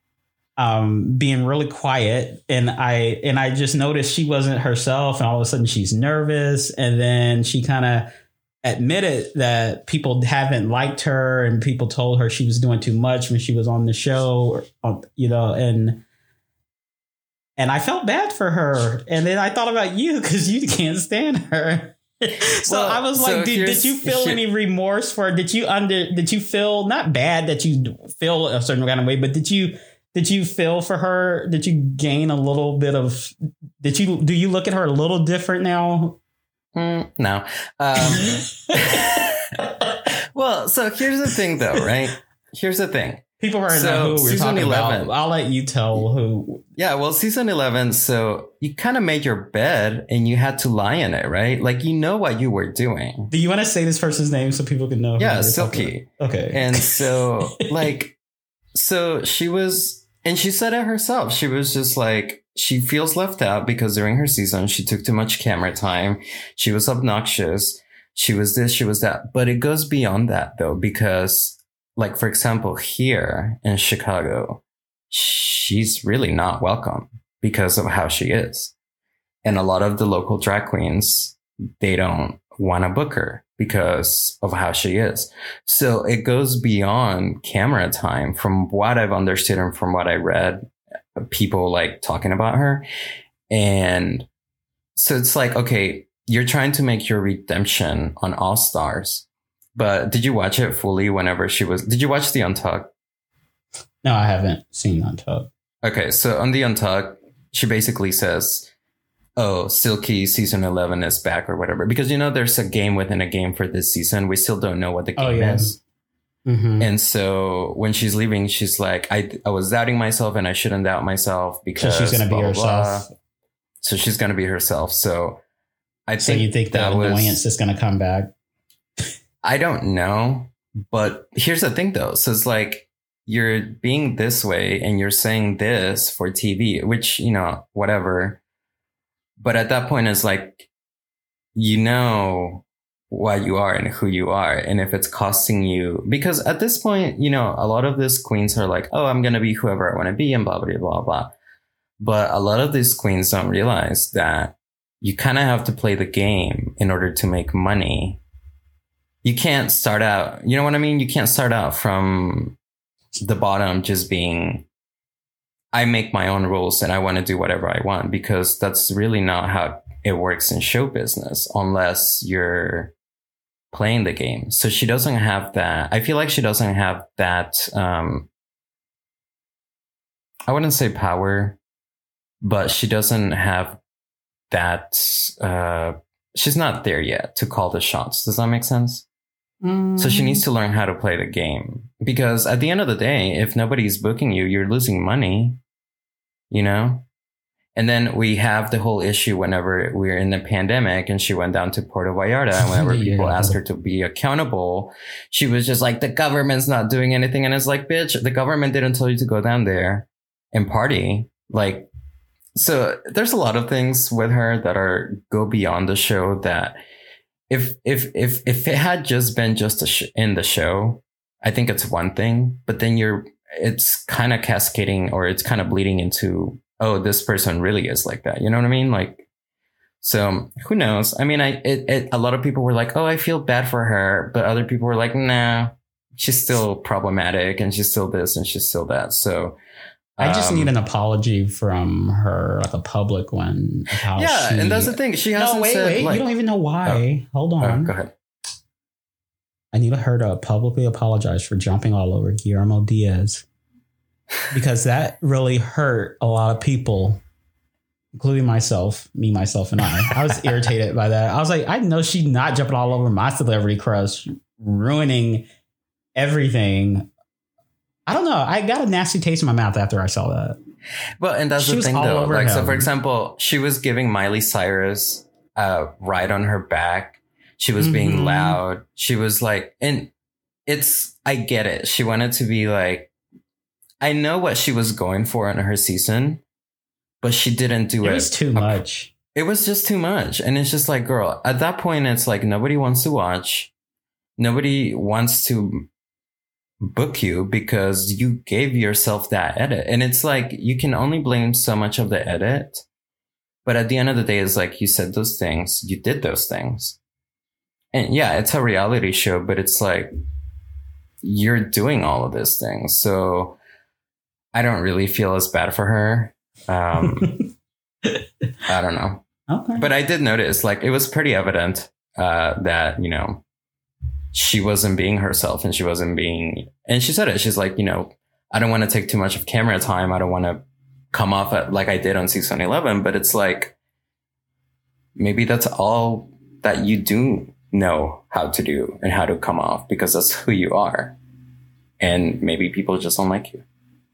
S3: Um, being really quiet, and I and I just noticed she wasn't herself, and all of a sudden she's nervous, and then she kind of admitted that people haven't liked her, and people told her she was doing too much when she was on the show, or, you know, and and I felt bad for her, and then I thought about you because you can't stand her. So well, I was like, so did, did you feel here, any remorse for? Did you under? Did you feel not bad that you feel a certain kind of way, but did you? Did you feel for her? Did you gain a little bit of, did you, do you look at her a little different now?
S4: Mm, no. Um, well, so here's the thing though, right? Here's the thing.
S3: People already
S4: so,
S3: know who we're talking
S4: eleven,
S3: about. I'll let you tell who.
S4: Yeah, well, season eleven, so you kind of made your bed and you had to lie in it, right? Like, you know what you were doing.
S3: Do you want to say this person's name so people can know?
S4: Yeah, Silky.
S3: Okay.
S4: And so, like, so she was, and she said it herself. She was just like, she feels left out because during her season, she took too much camera time. She was obnoxious. She was this, she was that. But it goes beyond that, though, because, like, for example, here in Chicago, she's really not welcome because of how she is. And a lot of the local drag queens, they don't want to book her because of how she is. So it goes beyond camera time from what I've understood and from what I read people like talking about her. And so it's like, okay, you're trying to make your redemption on All Stars, but did you watch it fully whenever she was, did you watch the Untucked?
S3: No, I haven't seen Untucked.
S4: Okay. So on the Untucked, she basically says, oh, Silky season eleven is back or whatever, because, you know, there's a game within a game for this season. We still don't know what the game
S3: oh, yeah.
S4: is. Mm-hmm. And so when she's leaving, she's like, I, I was doubting myself and I shouldn't doubt myself because
S3: so she's going to be
S4: blah,
S3: herself.
S4: Blah. So she's going to be herself. So I
S3: so
S4: think
S3: you think that, that annoyance was, is going to come back?
S4: I don't know. But here's the thing, though. So it's like you're being this way and you're saying this for T V, which, you know, whatever. But at that point, it's like, you know what you are and who you are. And if it's costing you, because at this point, you know, a lot of these queens are like, oh, I'm going to be whoever I want to be and blah, blah, blah, blah. But a lot of these queens don't realize that you kind of have to play the game in order to make money. You can't start out, you know what I mean? You can't start out from the bottom just being, I make my own rules and I want to do whatever I want, because that's really not how it works in show business unless you're playing the game. So she doesn't have that. I feel like she doesn't have that. Um, I wouldn't say power, but she doesn't have that. Uh, she's not there yet to call the shots. Does that make sense? Mm. So she needs to learn how to play the game, because at the end of the day, if nobody's booking you, you're losing money, you know? And then we have the whole issue whenever we're in the pandemic and she went down to Puerto Vallarta, and whenever yeah. people asked her to be accountable, she was just like, the government's not doing anything. And it's like, bitch, the government didn't tell you to go down there and party. Like, so there's a lot of things with her that are go beyond the show that if, if, if, if it had just been just a sh- in the show, I think it's one thing, but then you're, it's kind of cascading, or it's kind of bleeding into, oh, this person really is like that. You know what I mean? Like, so who knows? I mean, I, it, it, a lot of people were like, oh, I feel bad for her. But other people were like, nah, she's still problematic and she's still this and she's still that. So
S3: I just
S4: um,
S3: need an apology from her, like a public one. Of how
S4: yeah.
S3: she...
S4: And that's the thing. She hasn't
S3: no, wait,
S4: said,
S3: wait.
S4: like,
S3: you don't even know why. Oh, Hold on.
S4: Oh, go ahead.
S3: I need her to publicly apologize for jumping all over Guillermo Diaz. Because that really hurt a lot of people, including myself, me, myself, and I. I was irritated by that. I was like, I know she's not jumping all over my celebrity crush, ruining everything. I don't know. I got a nasty taste in my mouth after I saw that.
S4: Well, and that's
S3: she
S4: the thing, though. Like,
S3: him.
S4: so, for example, she was giving Miley Cyrus a ride on her back. She was mm-hmm. being loud. She was like, and it's, I get it. She wanted to be like, I know what she was going for in her season, but she didn't do it.
S3: It was too much.
S4: It was just too much. And it's just like, girl, at that point, it's like nobody wants to watch. Nobody wants to book you because you gave yourself that edit. And it's like, you can only blame so much of the edit. But at the end of the day, it's like, you said those things, you did those things. And yeah, it's a reality show, but it's like, you're doing all of these things. So I don't really feel as bad for her. Um, I don't know.
S3: Okay.
S4: But I did notice, like, it was pretty evident uh, that, you know, she wasn't being herself and she wasn't being, and she said it. She's like, you know, I don't want to take too much of camera time. I don't want to come off at, like I did on season eleven. But it's like, maybe that's all that you do know how to do and how to come off, because that's who you are. And maybe people just don't like you.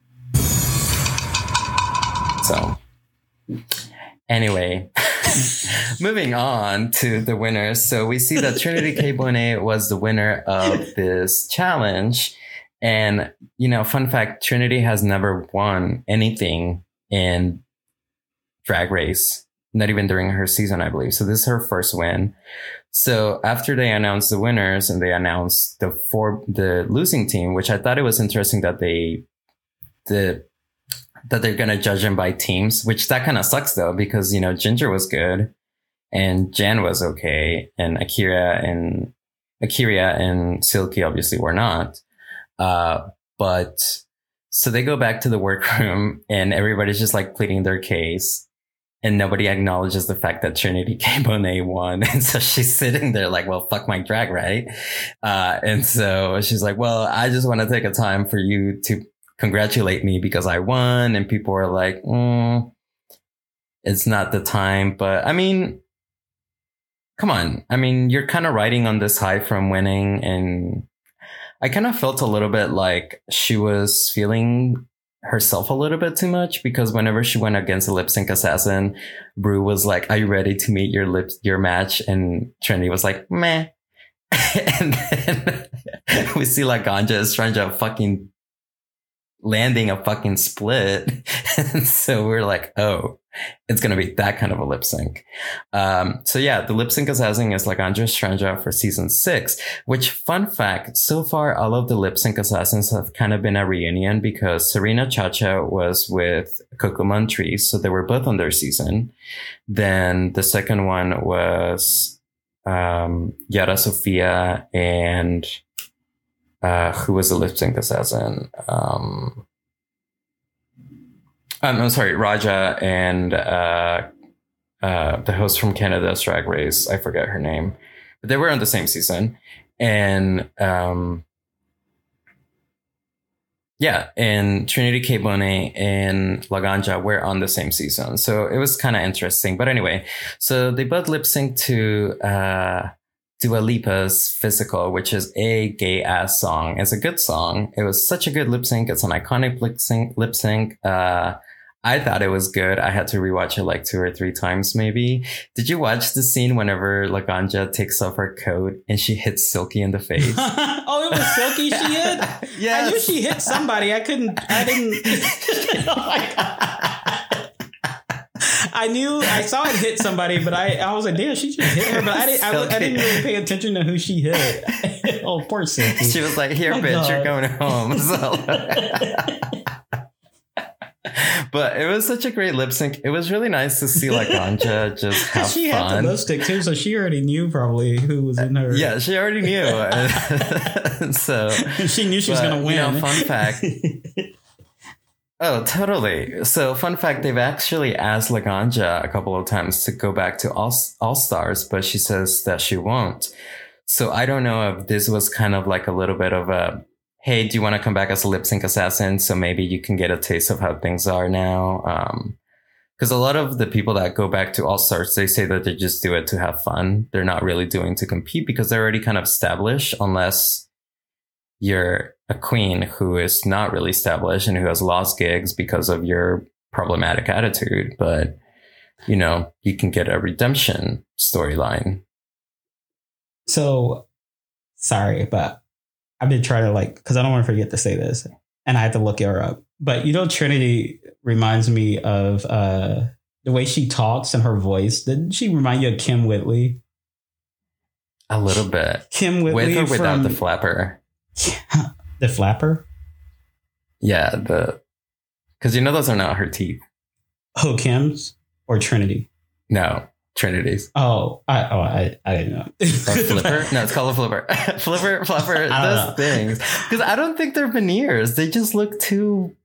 S4: So anyway, moving on to the winners. So we see that Trinity K. Bonet was the winner of this challenge. And, you know, fun fact, Trinity has never won anything in Drag Race, not even during her season, I believe. So this is her first win. So after they announced the winners and they announced the four, the losing team, which I thought it was interesting that they, the, that they're going to judge them by teams, which that kind of sucks though, because, you know, Ginger was good and Jan was okay. And Akira and Akira and Silky obviously were not. Uh, but So they go back to the workroom and everybody's just like pleading their case. And nobody acknowledges the fact that Trinity K. Bonet won. And so she's sitting there like, well, fuck my drag, right? Uh, and so she's like, well, I just want to take a time for you to congratulate me because I won. And people are like, mm, it's not the time. But I mean, come on. I mean, you're kind of riding on this high from winning. And I kind of felt a little bit like she was feeling herself a little bit too much, because whenever she went against a lip sync assassin, Bru was like, are you ready to meet your lip your match? And Trinity was like, meh. And then we see Laganja Estranja fucking landing a fucking split. And so we're like, oh, it's going to be that kind of a lip sync. Um, so yeah, the lip sync assassin is Laganja Estranja for season six, which, fun fact, so far, all of the lip sync assassins have kind of been a reunion, because Serena Chacha was with Coco Montrese. So they were both on their season. Then the second one was, um, Yara Sofia and, uh, who was the lip sync assassin? Um, Um, I'm sorry, Raja and uh, uh, the host from Canada's Drag Race. I forget her name, but they were on the same season. And um, yeah, and Trinity K. Bonet and Laganja were on the same season. So it was kind of interesting. But anyway, so they both lip synced to uh, Dua Lipa's Physical, which is a gay ass song. It's a good song. It was such a good lip sync. It's an iconic lip sync. Lip sync. Uh, I thought it was good. I had to rewatch it like two or three times, maybe. Did you watch the scene whenever Laganja takes off her coat and she hits Silky in the face?
S3: Oh, it was Silky she hit?
S4: Yes.
S3: I knew she hit somebody. I couldn't, I didn't. Oh my God. I knew, I saw it hit somebody, but I, I was like, damn, she just hit her. But I didn't, I, I didn't really pay attention to who she hit. Oh, poor Silky.
S4: She was like, here,
S3: My
S4: bitch,
S3: God.
S4: you're going home. So. But it was such a great lip sync. It was really nice to see Laganja just have
S3: she
S4: fun.
S3: had the lipstick too, so she already knew probably who was in her.
S4: Yeah, she already knew. So
S3: she knew she was
S4: but,
S3: going to win.
S4: You know, fun fact. Oh, totally. So fun fact, they've actually asked Laganja a couple of times to go back to All, All Stars, but she says that she won't. So I don't know if this was kind of like a little bit of a, hey, do you want to come back as a lip sync assassin? So maybe you can get a taste of how things are now. Um, because a lot of the people that go back to All Stars, they say that they just do it to have fun. They're not really doing to compete because they're already kind of established, unless you're a queen who is not really established and who has lost gigs because of your problematic attitude. But, you know, you can get a redemption storyline.
S3: So, sorry, but I've been trying to like, because I don't want to forget to say this, and I had to look her up. But you know, Trinity reminds me of uh, the way she talks and her voice. Didn't she remind you of Kim Whitley?
S4: A little bit.
S3: Kim Whitley
S4: with or without
S3: from
S4: the flapper.
S3: The flapper?
S4: Yeah, the because you know those are not her teeth.
S3: Oh, Kim's or Trinity?
S4: No, Trinity's.
S3: Oh, I oh I, I didn't know.
S4: Or flipper? No, it's called a flipper. Flipper, flapper, those things. Because I don't think they're veneers. They just look too.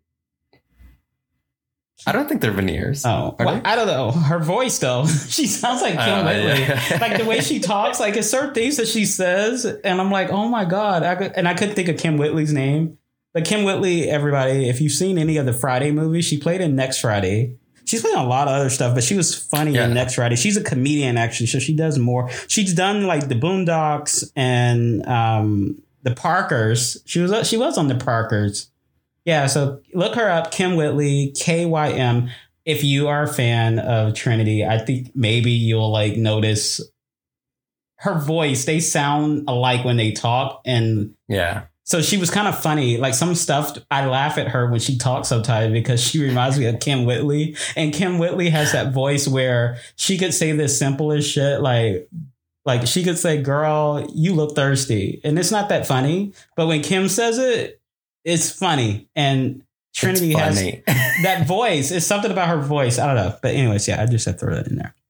S4: I don't think they're veneers.
S3: Oh, well, I don't know. Her voice, though, she sounds like Kim
S4: Uh,
S3: Whitley.
S4: yeah.
S3: Like the way she talks, like it's certain things that she says, and I'm like, oh my God. I could, and I couldn't think of Kim Whitley's name. But Kim Whitley, everybody, if you've seen any of the Friday movies, she played in Next Friday. She's playing a lot of other stuff, but she was funny
S4: Yeah.
S3: in Next Friday. She's a comedian, actually, so she does more. She's done like the Boondocks and um, the Parkers. She was she was on the Parkers. Yeah, so look her up, Kim Whitley, K Y M. If you are a fan of Trinity, I think maybe you'll like notice her voice. They sound alike when they talk, and
S4: Yeah.
S3: so she was kind of funny. Like some stuff, I laugh at her when she talks sometimes because she reminds me of Kim Whitley. And Kim Whitley has that voice where she could say the simplest shit. Like, like she could say, girl, you look thirsty. And it's not that funny. But when Kim says it, it's funny. And Trinity
S4: It's
S3: has
S4: funny.
S3: that voice. It's something about her voice. I don't know. But anyways, yeah, I just had to throw that in there.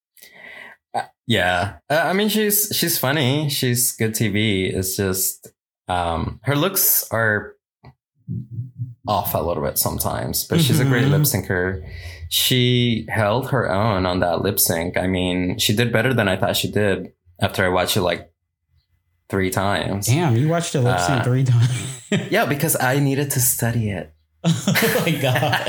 S4: Yeah. Uh, I mean, she's she's funny. She's good T V. It's just um, her looks are off a little bit sometimes, but she's a great lip syncer. She held her own on that lip sync. I mean, she did better than I thought she did after I watched it like thrly times.
S3: Damn, you watched a lip sync uh, three times.
S4: Yeah, because I needed to study it.
S3: Oh my God.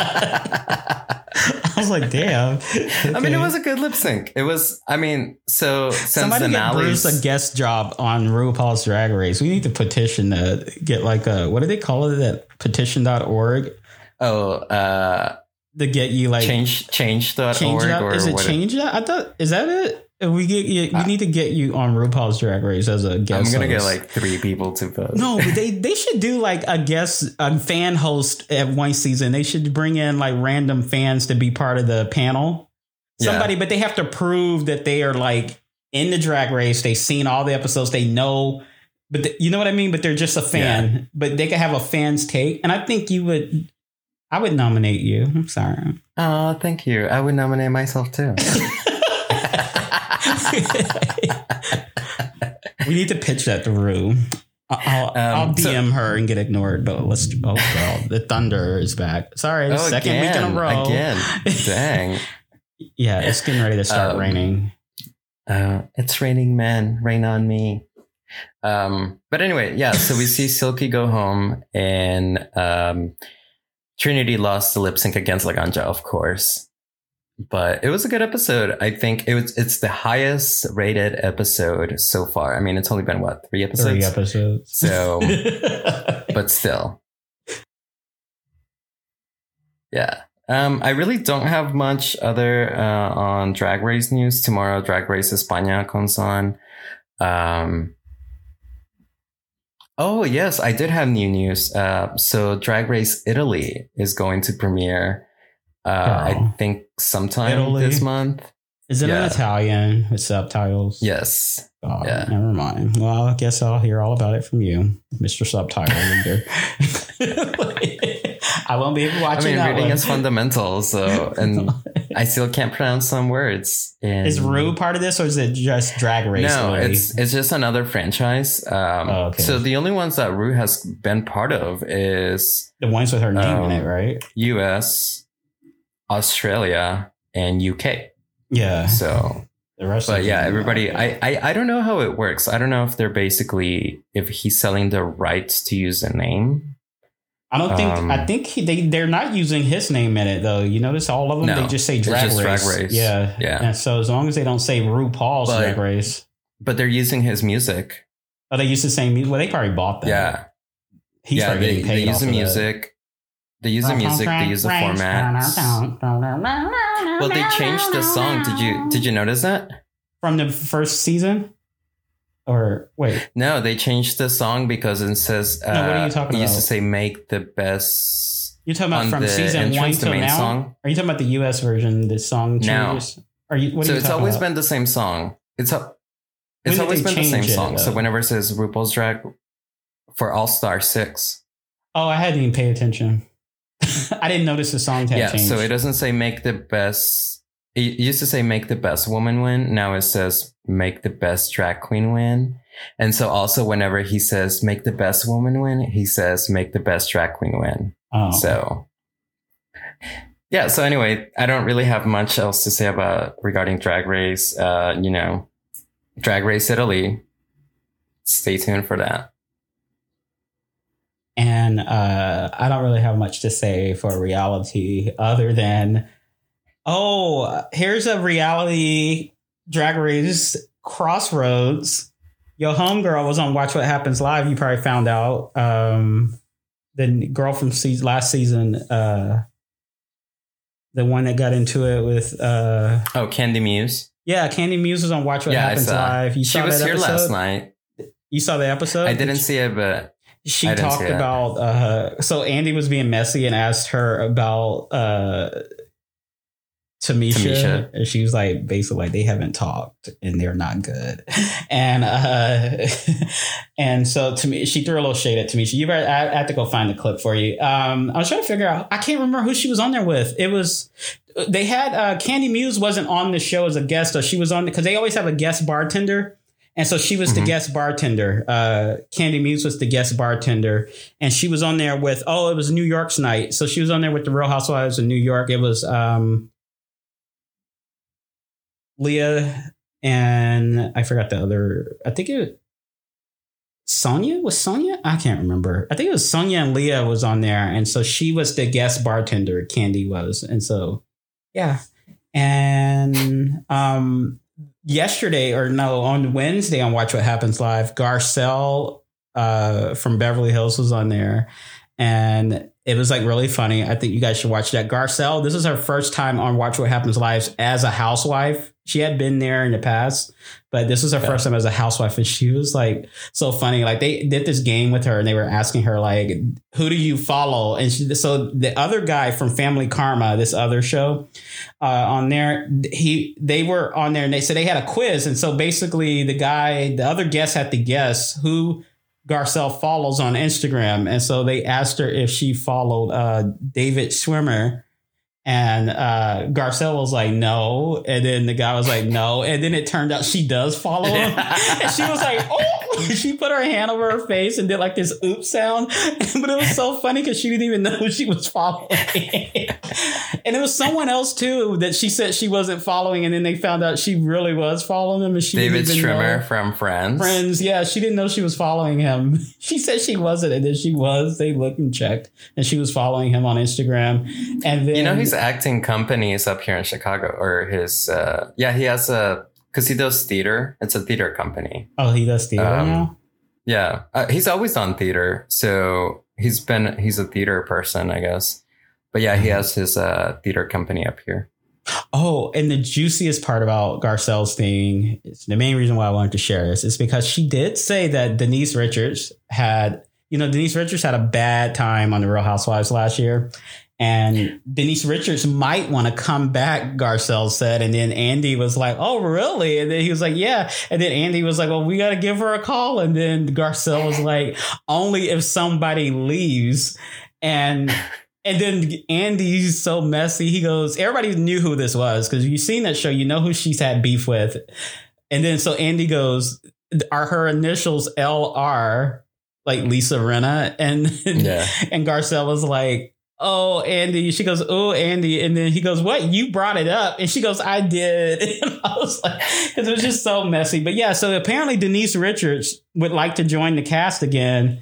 S3: I was like, damn. Okay.
S4: I mean, it was a good lip sync. It was, I mean, so since
S3: somebody get Bruce a guest job on RuPaul's Drag Race. We need to petition to get like a, what do they call it? That petition dot org.
S4: Oh, uh,
S3: to get you like
S4: change change dot org
S3: change
S4: or
S3: is it change that? I thought, is that it? We get you, we need to get you on RuPaul's Drag Race as a guest.
S4: I'm gonna
S3: host.
S4: get like three people to vote.
S3: No, but they they should do like a guest a fan host at one season. They should bring in like random fans to be part of the panel. Somebody, yeah. But they have to prove that they are like in the Drag Race. They've seen all the episodes. They know, but the, you know what I mean. But they're just a fan. Yeah. But they could have a fan's take, and I think you would. I would nominate you. I'm sorry.
S4: Oh, thank you. I would nominate myself too.
S3: We need to pitch that to Rue. I'll, um, I'll D M so, her and get ignored, but let's. Oh, girl, the thunder is back. Sorry,
S4: oh,
S3: second
S4: again,
S3: week in a row.
S4: Again, dang.
S3: Yeah, it's getting ready to start um, raining.
S4: Uh, it's raining, man. Rain on me. Um, but anyway, yeah. So we see Silky go home, and um, Trinity lost the lip sync against Laganja, of course. But it was a good episode. I think it was. It's the highest rated episode so far. I mean, it's only been what three episodes.
S3: Three episodes.
S4: So, but still, yeah. Um, I really don't have much other uh, on Drag Race news. Tomorrow, Drag Race España comes on. Um, oh yes, I did have new news. Uh, so Drag Race Italy is going to premiere. Uh, oh. I think sometime Italy. This month.
S3: Is it yeah. in Italian with subtitles?
S4: Yes.
S3: Oh, yeah. Never mind. Well, I guess I'll hear all about it from you, Mister Subtitle Reader. I won't be able to watch
S4: I mean,
S3: it that
S4: reading
S3: way.
S4: is fundamental, so and I still can't pronounce some words. In...
S3: Is Rue part of this, or is it just Drag Race?
S4: No,
S3: really?
S4: it's it's just another franchise. Um, oh, okay. So the only ones that Rue has been part of is
S3: the ones with her name
S4: um,
S3: in it, right?
S4: U S, Australia, and U K.
S3: Yeah.
S4: So
S3: the rest.
S4: But
S3: of
S4: yeah, everybody. I, I I don't know how it works. I don't know if they're basically if he's selling the rights to use a name. I
S3: don't think. Um, I think he, they they're not using his name in it though. You notice all of them. No, they just say Drag
S4: just
S3: Race.
S4: Drag Race.
S3: Yeah,
S4: yeah.
S3: And so as long as they don't say RuPaul's
S4: but,
S3: Drag Race,
S4: but they're using his music.
S3: Oh, they use the same music. Well, they probably bought that.
S4: Yeah.
S3: He's
S4: yeah. They,
S3: they
S4: use the
S3: of
S4: music.
S3: That.
S4: They use the music. They use the formats. Well, they changed the song. Did you did you notice that
S3: from the first season? Or wait,
S4: no, they changed the song because it says. Uh,
S3: no, what are you talking
S4: it
S3: about?
S4: Used to say "make the best."
S3: You're talking about from season one to now. Song? Are you talking about the U S version? The song changes.
S4: No.
S3: Are you? What
S4: so
S3: are you
S4: it's
S3: talking
S4: always
S3: about?
S4: been the same song. It's a, It's always been the same it, song. Though? So whenever it says RuPaul's Drag for All Star Six.
S3: Oh, I hadn't even paid attention. I didn't notice the song had
S4: yeah,
S3: changed.
S4: So it doesn't say "make the best." It used to say "make the best woman win." Now it says "make the best drag queen win." And so also whenever he says "make the best woman win," he says "make the best drag queen win."
S3: Oh.
S4: So yeah. So anyway, I don't really have much else to say about regarding Drag Race. Uh, you know, Drag Race Italy. Stay tuned for that.
S3: And uh, I don't really have much to say for reality other than, oh, here's a reality Drag Race crossroads. Your homegirl was on Watch What Happens Live. You probably found out. Um, the girl from season, last season, uh, the one that got into it with... Uh,
S4: oh, Candy Muse?
S3: Yeah, Candy Muse was on Watch What
S4: yeah,
S3: Happens Live. You
S4: she
S3: saw
S4: was
S3: that
S4: here
S3: episode?
S4: last night.
S3: You saw the episode?
S4: I didn't see it, but...
S3: She talked about... Uh, so Andy was being messy and asked her about... Uh, Tamisha, Tamisha, and she was like, basically, like, they haven't talked and they're not good. And uh, and so to me, she threw a little shade at Tamisha. You better, I, I have to go find the clip for you. Um, I was trying to figure out, I can't remember who she was on there with. It was, they had, uh, Candy Muse wasn't on the show as a guest, so she was on, because they always have a guest bartender. And so she was mm-hmm. the guest bartender. Uh, Candy Muse was the guest bartender. And she was on there with, oh, it was New York's night. So she was on there with the Real Housewives of New York. It was um, Leah and I forgot the other. I think it Sonia was Sonia. I can't remember. I think it was Sonia and Leah was on there. And so she was the guest bartender. Candy was. And so, yeah. And um, yesterday or no, on Wednesday on Watch What Happens Live, Garcelle uh, from Beverly Hills was on there. And it was like really funny. I think you guys should watch that. Garcelle, this is her first time on Watch What Happens Live as a housewife. She had been there in the past, but this was her yeah. first time as a housewife. And she was like so funny. Like they did this game with her and they were asking her like, who do you follow? And she, so the other guy from Family Karma, this other show uh, on there, he they were on there and they said they had a quiz. And so basically the guy, the other guest had to guess who Garcelle follows on Instagram. And so they asked her if she followed uh, David Schwimmer. And uh, Garcelle was like, no. And then the guy was like, no. And then it turned out she does follow him. And she was like, oh, she put her hand over her face and did like this oops sound. But it was so funny because she didn't even know who she was following. And it was someone else, too, that she said she wasn't following. And then they found out she really was following him. And she
S4: David
S3: didn't even
S4: Schwimmer
S3: know.
S4: From Friends.
S3: Friends. Yeah. She didn't know she was following him. She said she wasn't. And then she was. They looked and checked. And she was following him on Instagram. And then,
S4: you know, he's acting companies up here in Chicago, or his uh yeah he has a because he does theater. It's a theater company.
S3: Oh, he does theater um, now.
S4: Yeah, uh, he's always done theater, so he's been he's a theater person, I guess. But yeah, he has his uh theater company up here.
S3: Oh, and the juiciest part about Garcelle's thing, it's the main reason why I wanted to share this, is because she did say that Denise Richards had, you know, Denise Richards had a bad time on The Real Housewives last year. And Denise Richards might want to come back, Garcelle said. And then Andy was like, oh, really? And then he was like, yeah. And then Andy was like, well, we got to give her a call. And then Garcelle was like, only if somebody leaves. And and then Andy's so messy. He goes, everybody knew who this was because you've seen that show. You know who she's had beef with. And then so Andy goes, are her initials L R, like Lisa Rinna? And, yeah. and Garcelle was like, oh, Andy. She goes, oh, Andy. And then he goes, what? You brought it up. And she goes, I did. And I was like, because it was just so messy. But yeah, so apparently Denise Richards would like to join the cast again,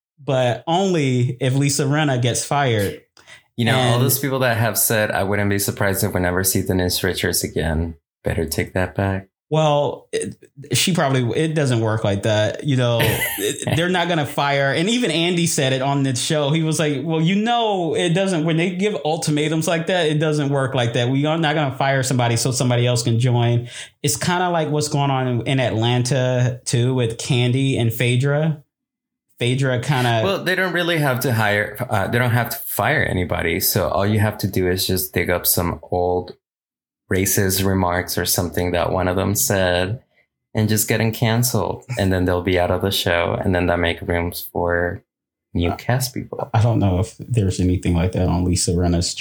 S3: but only if Lisa Rinna gets fired.
S4: You know,
S3: and,
S4: all those people that have said, I wouldn't be surprised if we never see Denise Richards again. Better take that back.
S3: Well, it, she probably, it doesn't work like that. You know, they're not going to fire. And even Andy said it on the show. He was like, well, you know, it doesn't, when they give ultimatums like that, it doesn't work like that. We are not going to fire somebody so somebody else can join. It's kind of like what's going on in, in Atlanta, too, with Candy and Phaedra. Phaedra kind of.
S4: Well, they don't really have to hire. Uh, they don't have to fire anybody. So all you have to do is just dig up some old racist remarks or something that one of them said and just getting canceled, and then they'll be out of the show, and then that make rooms for new uh, cast people.
S3: I don't know if there's anything like that on Lisa Rinna's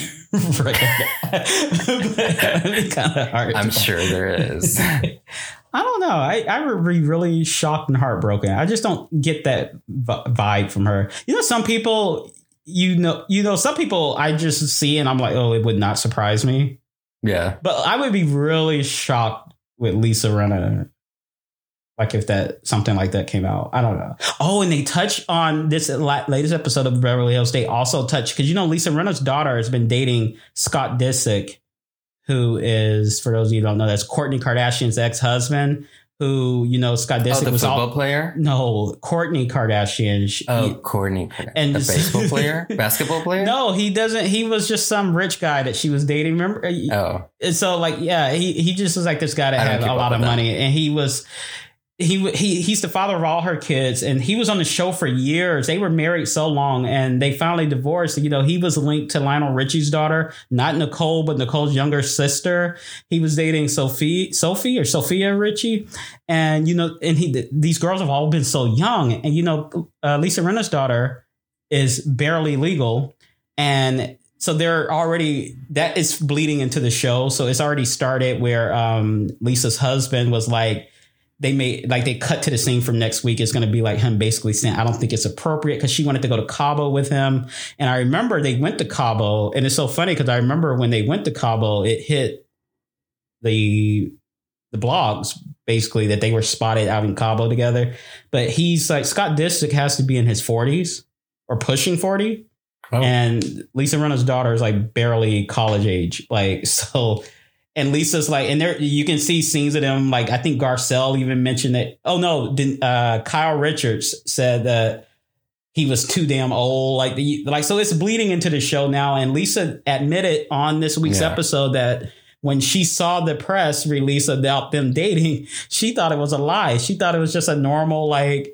S3: kind of hard.
S4: I'm sure there is.
S3: I don't know. I, I would be really shocked and heartbroken. I just don't get that vibe from her. You know, some people, you know, you know, some people I just see and I'm like, oh, it would not surprise me.
S4: Yeah.
S3: But I would be really shocked with Lisa Rinna. Like if that something like that came out. I don't know. Oh, and they touch on this latest episode of Beverly Hills. They also touch, because, you know, Lisa Rinna's daughter has been dating Scott Disick, who is, for those of you who don't know, that's Kourtney Kardashian's ex-husband. Who, you know, Scott Disick
S4: oh, the
S3: was
S4: football
S3: all,
S4: player?
S3: No, Kourtney Kardashian. She,
S4: oh, Kourtney Kardashian. And a baseball player? Basketball player?
S3: No, he doesn't. He was just some rich guy that she was dating. Remember?
S4: Oh.
S3: And so, like, yeah, he, he just was like this guy that had a lot of money. And he was... He he he's the father of all her kids, and he was on the show for years. They were married so long, and they finally divorced. You know, he was linked to Lionel Richie's daughter, not Nicole, but Nicole's younger sister. He was dating Sophie, Sophie or Sophia Richie, and you know, and he these girls have all been so young, and you know, uh, Lisa Rinna's daughter is barely legal, and so they're already, that is bleeding into the show. So it's already started where um, Lisa's husband was like they made like they cut to the scene from next week. It's going to be like him basically saying, I don't think it's appropriate because she wanted to go to Cabo with him. And I remember they went to Cabo. And it's so funny because I remember when they went to Cabo, it hit the the blogs basically that they were spotted out in Cabo together. But he's like, Scott Disick has to be in his forties or pushing forty. Oh. And Lisa Rinna's daughter is like barely college age. Like, so. And Lisa's like, and there you can see scenes of them. Like, I think Garcelle even mentioned that. Oh, no, uh, Kyle Richards said that he was too damn old. Like, the, like, so it's bleeding into the show now. And Lisa admitted on this week's yeah. episode that when she saw the press release about them dating, she thought it was a lie. She thought it was just a normal, like,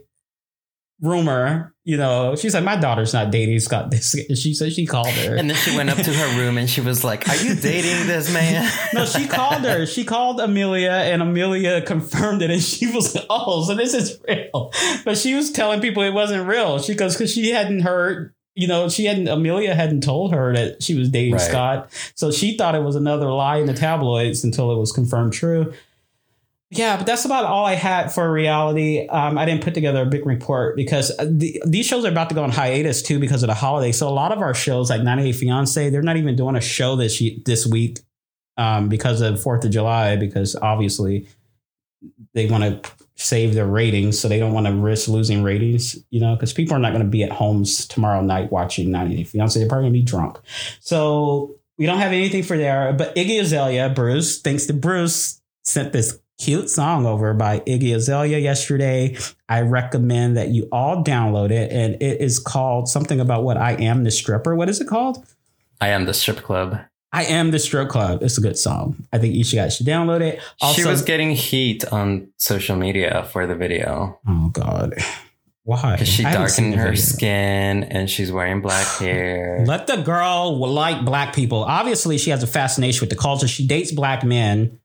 S3: rumor. You know, she's like, my daughter's not dating Scott Disick. She said she called her.
S4: And then she went up to her room and she was like, are you dating this man?
S3: No, she called her. She called Amelia and Amelia confirmed it. And she was like, oh, so this is real. But she was telling people it wasn't real. She goes, because she hadn't heard, you know, she hadn't, Amelia hadn't told her that she was dating right. Scott. So she thought it was another lie in the tabloids until it was confirmed true. Yeah, but that's about all I had for reality. Um, I didn't put together a big report because the, these shows are about to go on hiatus, too, because of the holiday. So a lot of our shows, like ninety Day Fiancé, they're not even doing a show this this week um, because of fourth of July, because obviously they want to save their ratings. So they don't want to risk losing ratings, you know, because people are not going to be at homes tomorrow night watching ninety Day Fiancé. They're probably going to be drunk. So we don't have anything for there. But Iggy Azalea, Bruce, thanks to Bruce, sent this cute song over by Iggy Azalea yesterday. I recommend that you all download it. And it is called something about what I Am the Stripper. What is it called?
S4: I Am the Strip Club.
S3: I Am the Strip Club. It's a good song. I think each guys should download it.
S4: Also, she was getting heat on social media for the video.
S3: Oh, God. Why?
S4: Because she darkened her skin and she's wearing black hair.
S3: Let the girl like black people. Obviously, she has a fascination with the culture. She dates black men.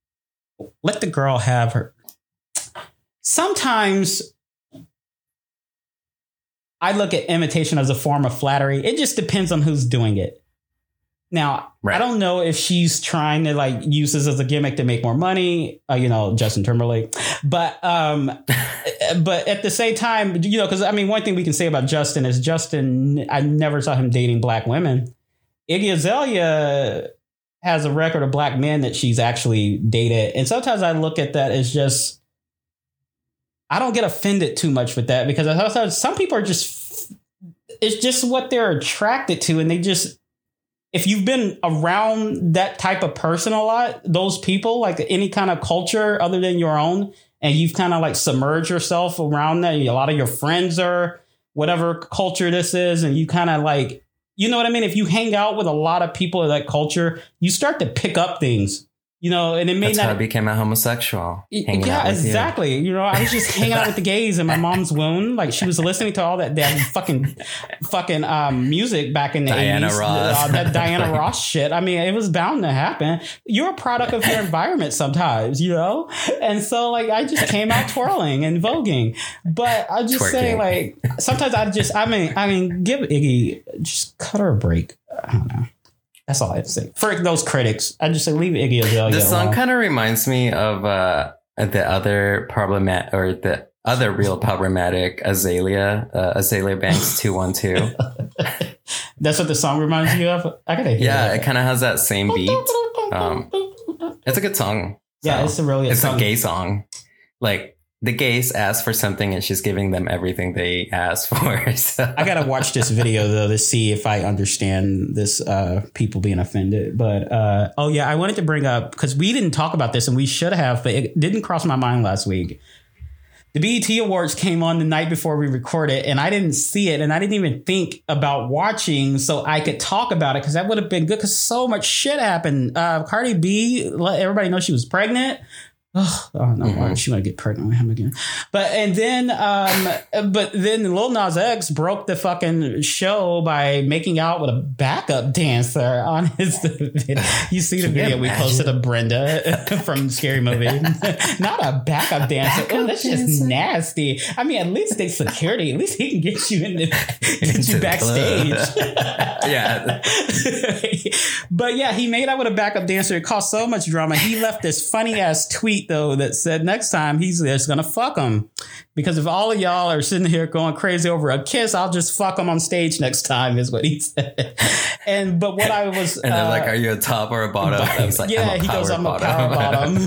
S3: Let the girl have her. Sometimes I look at imitation as a form of flattery. It just depends on who's doing it. Now, right. I don't know if she's trying to like use this as a gimmick to make more money, uh, you know, Justin Timberlake. But um, but at the same time, you know, because I mean, one thing we can say about Justin is Justin, I never saw him dating black women. Iggy Azalea has a record of black men that she's actually dated. And sometimes I look at that as just, I don't get offended too much with that because I thought some people are just, it's just what they're attracted to. And they just, if you've been around that type of person a lot, those people, like any kind of culture other than your own, and you've kind of like submerged yourself around that. A lot of your friends are whatever culture this is. And you kind of like, you know what I mean? If you hang out with a lot of people of that culture, you start to pick up things, you know, and it may
S4: That's
S3: not.
S4: How I became a homosexual.
S3: Yeah, exactly. You. you know, I was just hanging out with the gays in my mom's womb. Like she was listening to all that, that fucking fucking um, music back in the
S4: Diana
S3: eighties.
S4: Ross.
S3: Uh, that Diana Ross shit. I mean, it was bound to happen. You're a product of your environment sometimes, you know? And so like I just came out twirling and voguing. But I just Twerking. say like sometimes I just I mean I mean give Iggy just cut her a break. I don't know. That's all I have to say. For those critics, I just say leave Iggy Azalea.
S4: The song kind of reminds me of uh, the other problematic or the other real problematic Azalea, uh, Azalea Banks two one two.
S3: That's what the song reminds you of? I gotta hear
S4: Yeah,
S3: that.
S4: It kind of has that same beat. Um, it's a good song. So
S3: yeah, it's a really
S4: It's
S3: song.
S4: a gay song. Like, the gays ask for something and she's giving them everything they ask for. So.
S3: I got to watch this video, though, to see if I understand this uh, people being offended. But, uh, oh, yeah, I wanted to bring up because we didn't talk about this and we should have, but it didn't cross my mind last week. The B E T Awards came on the night before we recorded and I didn't see it. And I didn't even think about watching so I could talk about it because that would have been good because so much shit happened. Uh, Cardi B let everybody know she was pregnant. Oh, oh no, mm-hmm. She might get pregnant with him again. But and then um but then Lil Nas X broke the fucking show by making out with a backup dancer on his video. You see the video we posted of Brenda from Scary Movie. Not a backup dancer. Backup Ooh, that's dancer? Just nasty. I mean, at least they security. At least he can get you in the get you backstage.
S4: Yeah.
S3: But yeah, he made out with a backup dancer. It caused so much drama. He left this funny ass tweet tweet, though, that said next time he's just going to fuck him. Because if all of y'all are sitting here going crazy over a kiss, I'll just fuck him on stage next time, is what he said. And but what I was.
S4: And they're
S3: uh,
S4: like, are you a top or a bottom?
S3: bottom.
S4: He's like,
S3: yeah,
S4: I'm a
S3: he
S4: power
S3: goes, I'm
S4: bottom.
S3: a power bottom.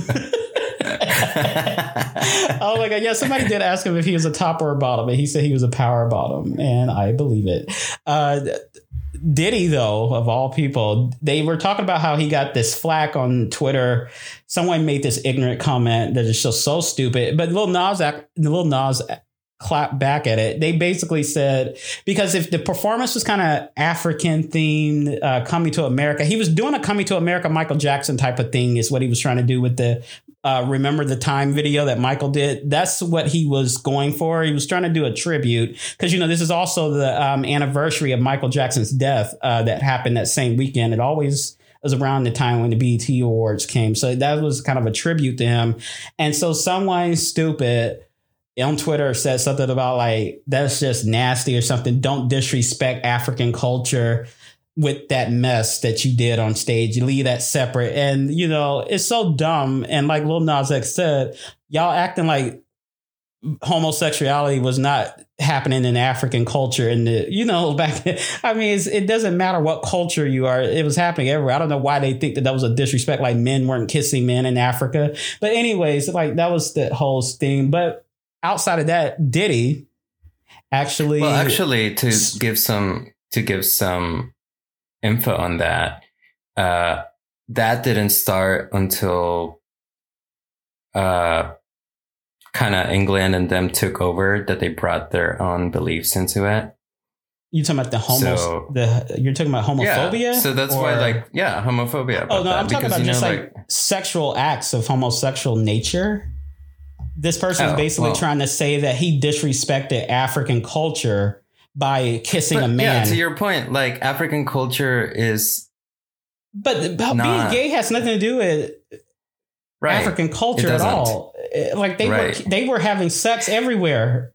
S3: Oh my God. Yeah, somebody did ask him if he was a top or a bottom, and he said he was a power bottom. And I believe it. Uh, Diddy, though, of all people, they were talking about how he got this flack on Twitter. Someone made this ignorant comment that is just so stupid. But Lil Nas, Lil Nas clapped back at it. They basically said, because if the performance was kind of African themed, uh, Coming to America, he was doing a Coming to America Michael Jackson type of thing is what he was trying to do with the uh, Remember the Time video that Michael did. That's what he was going for. He was trying to do a tribute because, you know, this is also the um, anniversary of Michael Jackson's death uh, that happened that same weekend. It always was around the time when the B E T Awards came. So that was kind of a tribute to him. And so someone stupid on Twitter said something about like, that's just nasty or something. Don't disrespect African culture with that mess that you did on stage. You leave that separate. And, you know, it's so dumb. And like Lil Nas X said, y'all acting like homosexuality was not happening in African culture. And, you know, back, I mean, it's, it doesn't matter what culture you are. It was happening everywhere. I don't know why they think that that was a disrespect, like men weren't kissing men in Africa. But anyways, like that was the whole thing. But outside of that, Diddy actually.
S4: Well, actually, to give some to give some info on that, uh, that didn't start until uh, kind of England and them took over. That they brought their own beliefs into it.
S3: You talking about the homo?
S4: So,
S3: the you're talking about homophobia?
S4: Yeah, so that's
S3: or,
S4: why, like, yeah, homophobia.
S3: Oh no,
S4: that,
S3: I'm talking
S4: because,
S3: about
S4: you know,
S3: just like,
S4: like
S3: sexual acts of homosexual nature. This person is
S4: Oh,
S3: basically
S4: well.
S3: trying to say that he disrespected African culture by kissing
S4: but,
S3: a man.
S4: Yeah, to your point, like African culture is
S3: but but
S4: not-
S3: being gay has nothing to do with
S4: right.
S3: African culture
S4: It
S3: at
S4: doesn't.
S3: all. Eh, Like they
S4: Right.
S3: were they were having sex everywhere.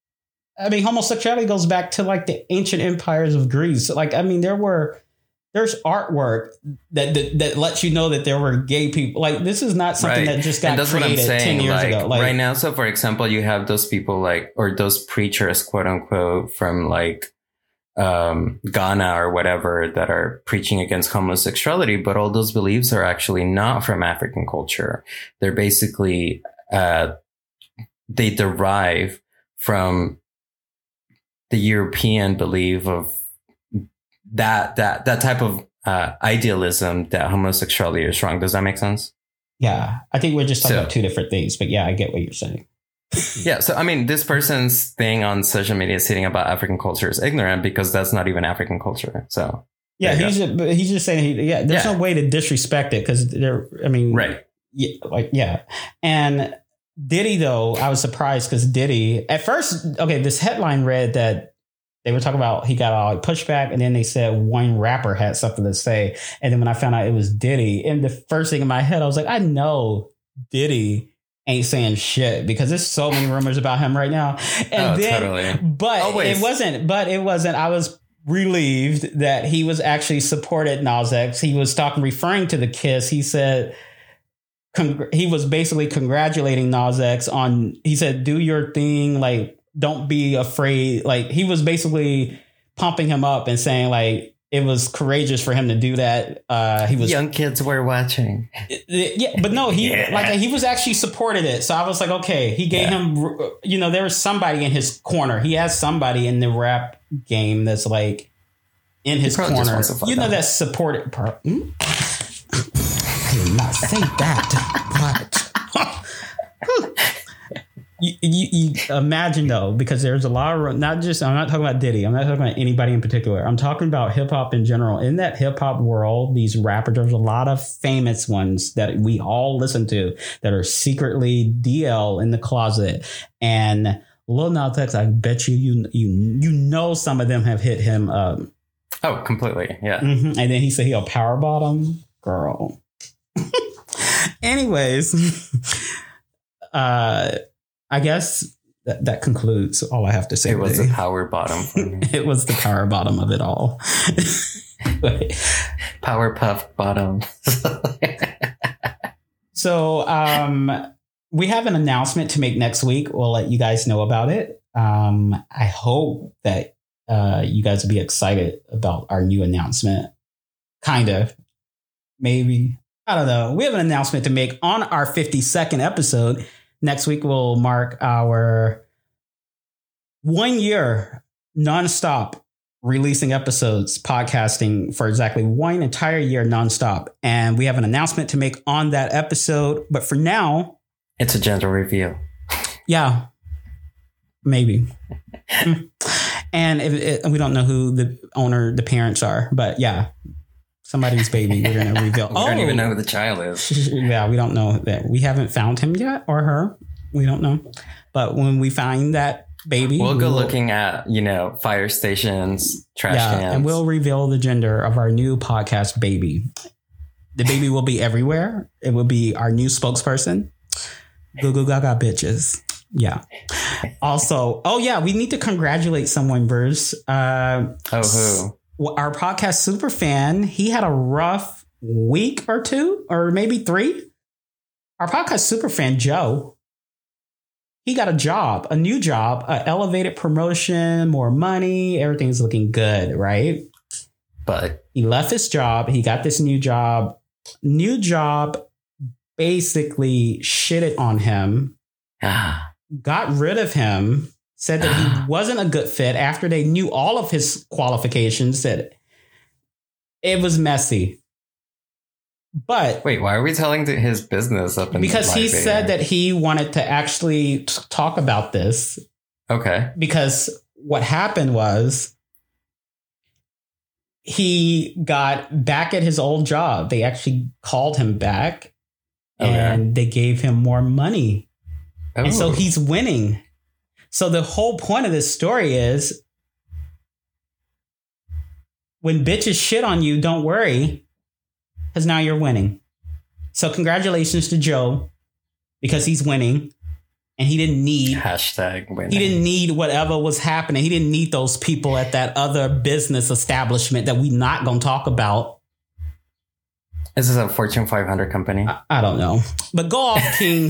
S3: I mean, homosexuality goes back to like the ancient empires of Greece. Like, I mean, there were there's artwork that that, that lets you know that there were gay people. Like, this is not something
S4: Right.
S3: that just got
S4: And that's what I'm
S3: created ten
S4: saying.
S3: years
S4: Like,
S3: ago. Like,
S4: right now, so for example, you have those people like, or those preachers, quote unquote, from like um, Ghana or whatever that are preaching against homosexuality, but all those beliefs are actually not from African culture. They're basically uh, they derive from the European belief of that that that type of uh, idealism that homosexuality is wrong. Does that make sense?
S3: yeah, I think we're just talking
S4: So-
S3: about two different things. But yeah, I get what you're saying.
S4: Yeah. So, I mean, this person's thing on social media stating about African culture is ignorant because that's not even African culture. So,
S3: Yeah,
S4: there you
S3: he's just, but he's just saying, he, yeah, there's
S4: Yeah.
S3: no way to disrespect it because there. I mean,
S4: right.
S3: Yeah, like yeah, and Diddy though, I was surprised because Diddy at first, okay, this headline read that they were talking about he got all like pushback, and then they said one rapper had something to say, and then when I found out it was Diddy, and the first thing in my head I was like, I know Diddy ain't saying shit because there's so many rumors about him right now, and
S4: Oh,
S3: then
S4: totally.
S3: but
S4: Always.
S3: it wasn't, but it wasn't. I was relieved that he was actually supported Nas X. He was talking, referring to the kiss. He said. Congr- he was basically congratulating Nas X on, he said, do your thing. Like, don't be afraid. Like, he was basically pumping him up and saying, like, it was courageous for him to do that. Uh, he was,
S4: Young kids were watching.
S3: yeah, but no, he,
S4: Yeah.
S3: like, he was actually supported it. So I was like, okay, he gave
S4: Yeah.
S3: him, you know, there was somebody in his corner. He has somebody in the rap game that's like in his
S4: probably just
S3: corner.
S4: wants to fuck
S3: You know,
S4: up.
S3: that's supported. Per- hmm? I did not say that, but you, you, you imagine though, because there's a lot of, not just, I'm not talking about Diddy. I'm not talking about anybody in particular. I'm talking about hip hop in general. In that hip hop world, these rappers, there's a lot of famous ones that we all listen to that are secretly D L in the closet. And Lil Nas X, I bet you, you, you, you know, some of them have hit him up.
S4: Oh, completely. Yeah.
S3: Mm-hmm. And then he said he a power bottom girl. Anyways, uh, I guess that, that concludes all I have to say.
S4: It was
S3: today.
S4: a power bottom for me.
S3: It was the power bottom of it all.
S4: Power puff bottom.
S3: So, um, we have an announcement to make next week. We'll let you guys know about it. Um, I hope that uh, you guys will be excited about our new announcement. Kind of. Maybe. I don't know. We have an announcement to make on our fifty-second episode. Next week will mark our one year nonstop releasing episodes, podcasting for exactly one entire year nonstop. And we have an announcement to make on that episode. But for now,
S4: it's a gender reveal.
S3: Yeah, maybe. And if it, we don't know who the owner, the parents are, but yeah, somebody's baby. We're going to reveal.
S4: We oh, don't even know who the child is.
S3: Yeah, we don't know that. We haven't found him yet or her. We don't know. But when we find that baby,
S4: we'll go we'll, looking at, you know, fire stations, trash yeah, cans.
S3: And we'll reveal the gender of our new podcast baby. The baby will be everywhere. It will be our new spokesperson. Goo goo gaga bitches. Yeah. Also, oh yeah, we need to congratulate someone, Bruce. Uh,
S4: oh, who?
S3: Our podcast super fan. He had a rough week or two, or maybe three. Our podcast super fan, Joe. He got a job, a new job, an elevated promotion, more money. Everything's looking good, right?
S4: But
S3: he left his job. He got this new job. New job basically shitted on him, got rid of him, said that he wasn't a good fit after they knew all of his qualifications, said it was messy. But
S4: wait, why are we telling his business up in
S3: because he
S4: Bay
S3: said
S4: Area?
S3: That he wanted to actually t- talk about this.
S4: Okay.
S3: Because what happened was he got back at his old job. They actually called him back okay. and they gave him more money. Oh. And so he's winning. So the whole point of this story is when bitches shit on you, don't worry. Because now you're winning. So congratulations to Joe because he's winning. And he didn't need
S4: hashtag winning.
S3: He didn't need whatever was happening. He didn't need those people at that other business establishment that we not going to talk about.
S4: This is a Fortune five hundred company.
S3: I, I don't know. But go off, King.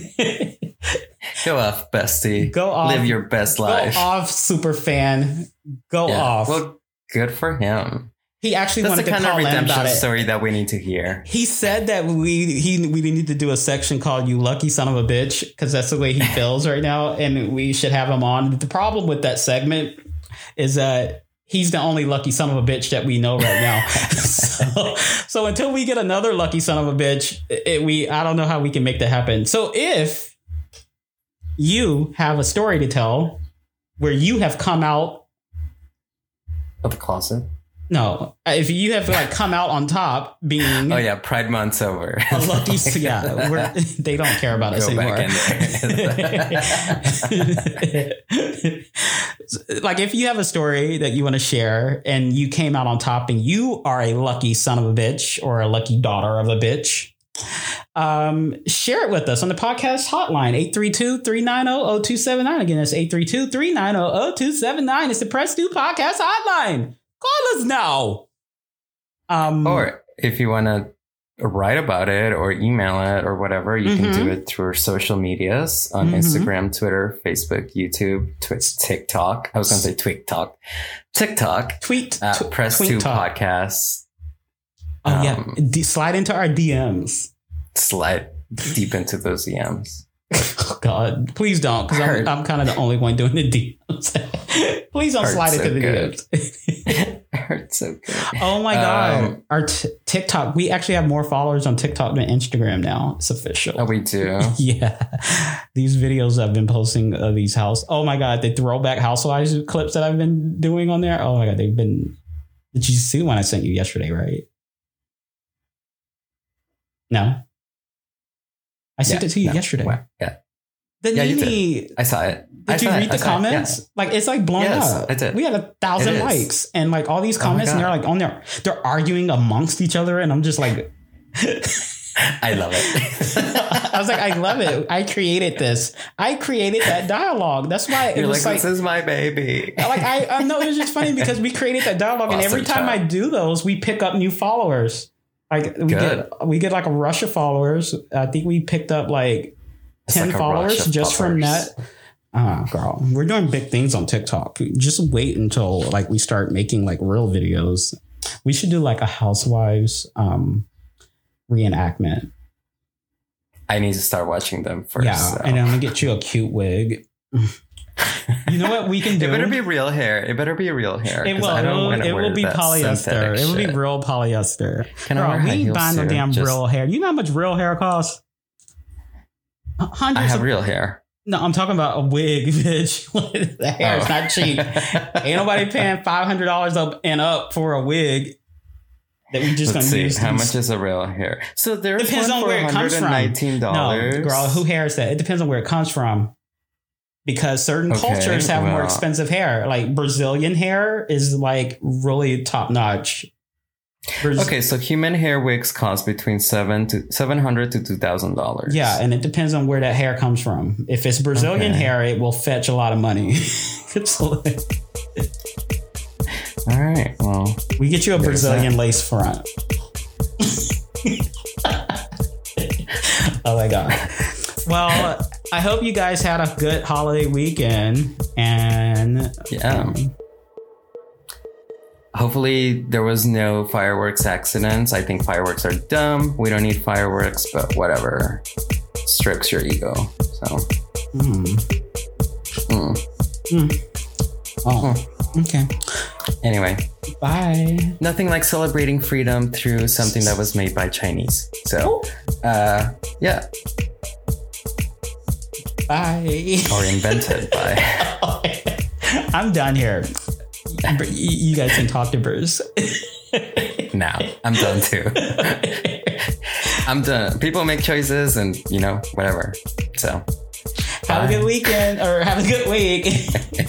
S4: Go off, bestie.
S3: Go off.
S4: Live your best life.
S3: Go off, super fan. Go yeah. off.
S4: Well, good for him.
S3: He actually
S4: That's
S3: wanted
S4: the
S3: to
S4: kind
S3: call
S4: of
S3: in
S4: redemption
S3: about it.
S4: Story that we need to hear.
S3: He said that we he we need to do a section called "You Lucky Son of a Bitch" because that's the way he feels right now, and we should have him on. The problem with that segment is that he's the only lucky son of a bitch that we know right now. so, so until we get another lucky son of a bitch, it, we I don't know how we can make that happen. So if you have a story to tell where you have come out
S4: of the closet.
S3: No, if you have like come out on top being
S4: oh yeah, Pride Month's over.
S3: A lucky yeah, we're, they don't care about us
S4: Go
S3: anymore. Like if you have a story that you want to share and you came out on top and you are a lucky son of a bitch or a lucky daughter of a bitch, um, share it with us on the podcast hotline eight three two, three nine zero, zero two seven nine. Again, that's eight three two, three nine zero, zero two seven nine. It's the Press two Podcast hotline. Call us now. Um,
S4: or if you want to write about it or email it or whatever, you mm-hmm. can do it through our social medias on mm-hmm. Instagram, Twitter, Facebook, YouTube, Twitch, TikTok. I was going to say TikTok. TikTok.
S3: Tweet.
S4: At
S3: tw-
S4: Press two Podcast.
S3: Oh, um, yeah. D- slide into our D Ms.
S4: Slide deep into those D Ms.
S3: Oh, God. Please don't, because I'm, I'm kind of the only one doing the D Ms. Please don't
S4: Hurt
S3: slide
S4: so
S3: into the
S4: good.
S3: D Ms.
S4: Hurt so good.
S3: Oh, my God.
S4: Um,
S3: our t- TikTok. We actually have more followers on TikTok than Instagram now. It's official.
S4: Oh, we do?
S3: Yeah. These videos I've been posting of these house. Oh, my God. The throwback Housewives clips that I've been doing on there. Oh, my God. They've been. Did you see the one I sent you yesterday, right? No. I sent
S4: yeah,
S3: it to you
S4: no,
S3: yesterday.
S4: well, yeah.
S3: The
S4: yeah,
S3: Nene,
S4: you did. I saw it.
S3: Did
S4: I
S3: you
S4: saw
S3: read
S4: it.
S3: the comments?
S4: It. Yeah.
S3: Like, it's like blown
S4: yes,
S3: up.
S4: I did.
S3: We had a thousand likes and like all these comments,
S4: oh
S3: and they're like on there. They're arguing amongst each other, and I'm just like,
S4: I love it.
S3: I was like, I love it. I created this. I created that dialogue. That's why it
S4: You're
S3: was
S4: like,
S3: like,
S4: this is my baby.
S3: Like I, I know it was just funny because we created that dialogue, and every time I do those, we pick up new followers. Like we
S4: Good.
S3: get we get like a rush of followers. I think we picked up like ten
S4: like a
S3: followers
S4: rush of
S3: just from
S4: followers.
S3: that. Oh, girl, we're doing big things on TikTok. Just wait until like we start making like real videos. We should do like a Housewives um, reenactment.
S4: I need to start watching them first.
S3: Yeah,
S4: so.
S3: and I'm gonna get you a cute wig. You know what we can do?
S4: It better be real hair. It better be real hair.
S3: It
S4: 'cause
S3: will.
S4: I don't
S3: It will,
S4: wanna
S3: it
S4: wear
S3: will be
S4: that
S3: polyester.
S4: synthetic
S3: It will be
S4: shit.
S3: real polyester.
S4: Can I
S3: Girl,
S4: wear
S3: we
S4: high
S3: ain't
S4: heels
S3: buying no
S4: too?
S3: damn
S4: Just-
S3: real hair. You know how much real hair costs? H-
S4: I
S3: Hundreds
S4: have
S3: of
S4: real hair.
S3: No, I'm talking about a wig, bitch. The hair is
S4: Oh.
S3: not cheap. Ain't nobody paying five hundred dollars up and up for a wig that we just
S4: Let's
S3: gonna
S4: see.
S3: use.
S4: How
S3: to-
S4: much is a real hair? So there's
S3: Depends
S4: one
S3: on
S4: for
S3: where it comes from.
S4: one hundred nineteen dollars.
S3: No, girl, who hair is that? It depends on where it comes from. Because certain
S4: Okay,
S3: cultures have more
S4: well.
S3: expensive hair. Like Brazilian hair is like really top notch. Braz-
S4: Okay, so human hair wigs cost between seven to seven hundred to two thousand dollars.
S3: Yeah, and it depends on where that hair comes from. If it's Brazilian
S4: Okay.
S3: hair, it will fetch a lot of money. It's like-
S4: All right. Well,
S3: we get you a
S4: There's
S3: Brazilian lace front. Oh my god. Well, I hope you guys had a good holiday weekend, and
S4: yeah.
S3: um,
S4: Hopefully there was no fireworks accidents. I think fireworks are dumb. We don't need fireworks, but whatever. Strokes your ego. So.
S3: hmm.
S4: mm.
S3: Mm. Oh, okay.
S4: Anyway,
S3: Bye.
S4: nothing like celebrating freedom through something that was made by Chinese. So, uh, yeah,
S3: Bye.
S4: or invented by.
S3: I'm done here. You you guys can talk to Bruce.
S4: Now, I'm done too. I'm done. People make choices and, you know, whatever. So,
S3: Have a
S4: bye.
S3: good weekend or have a good week.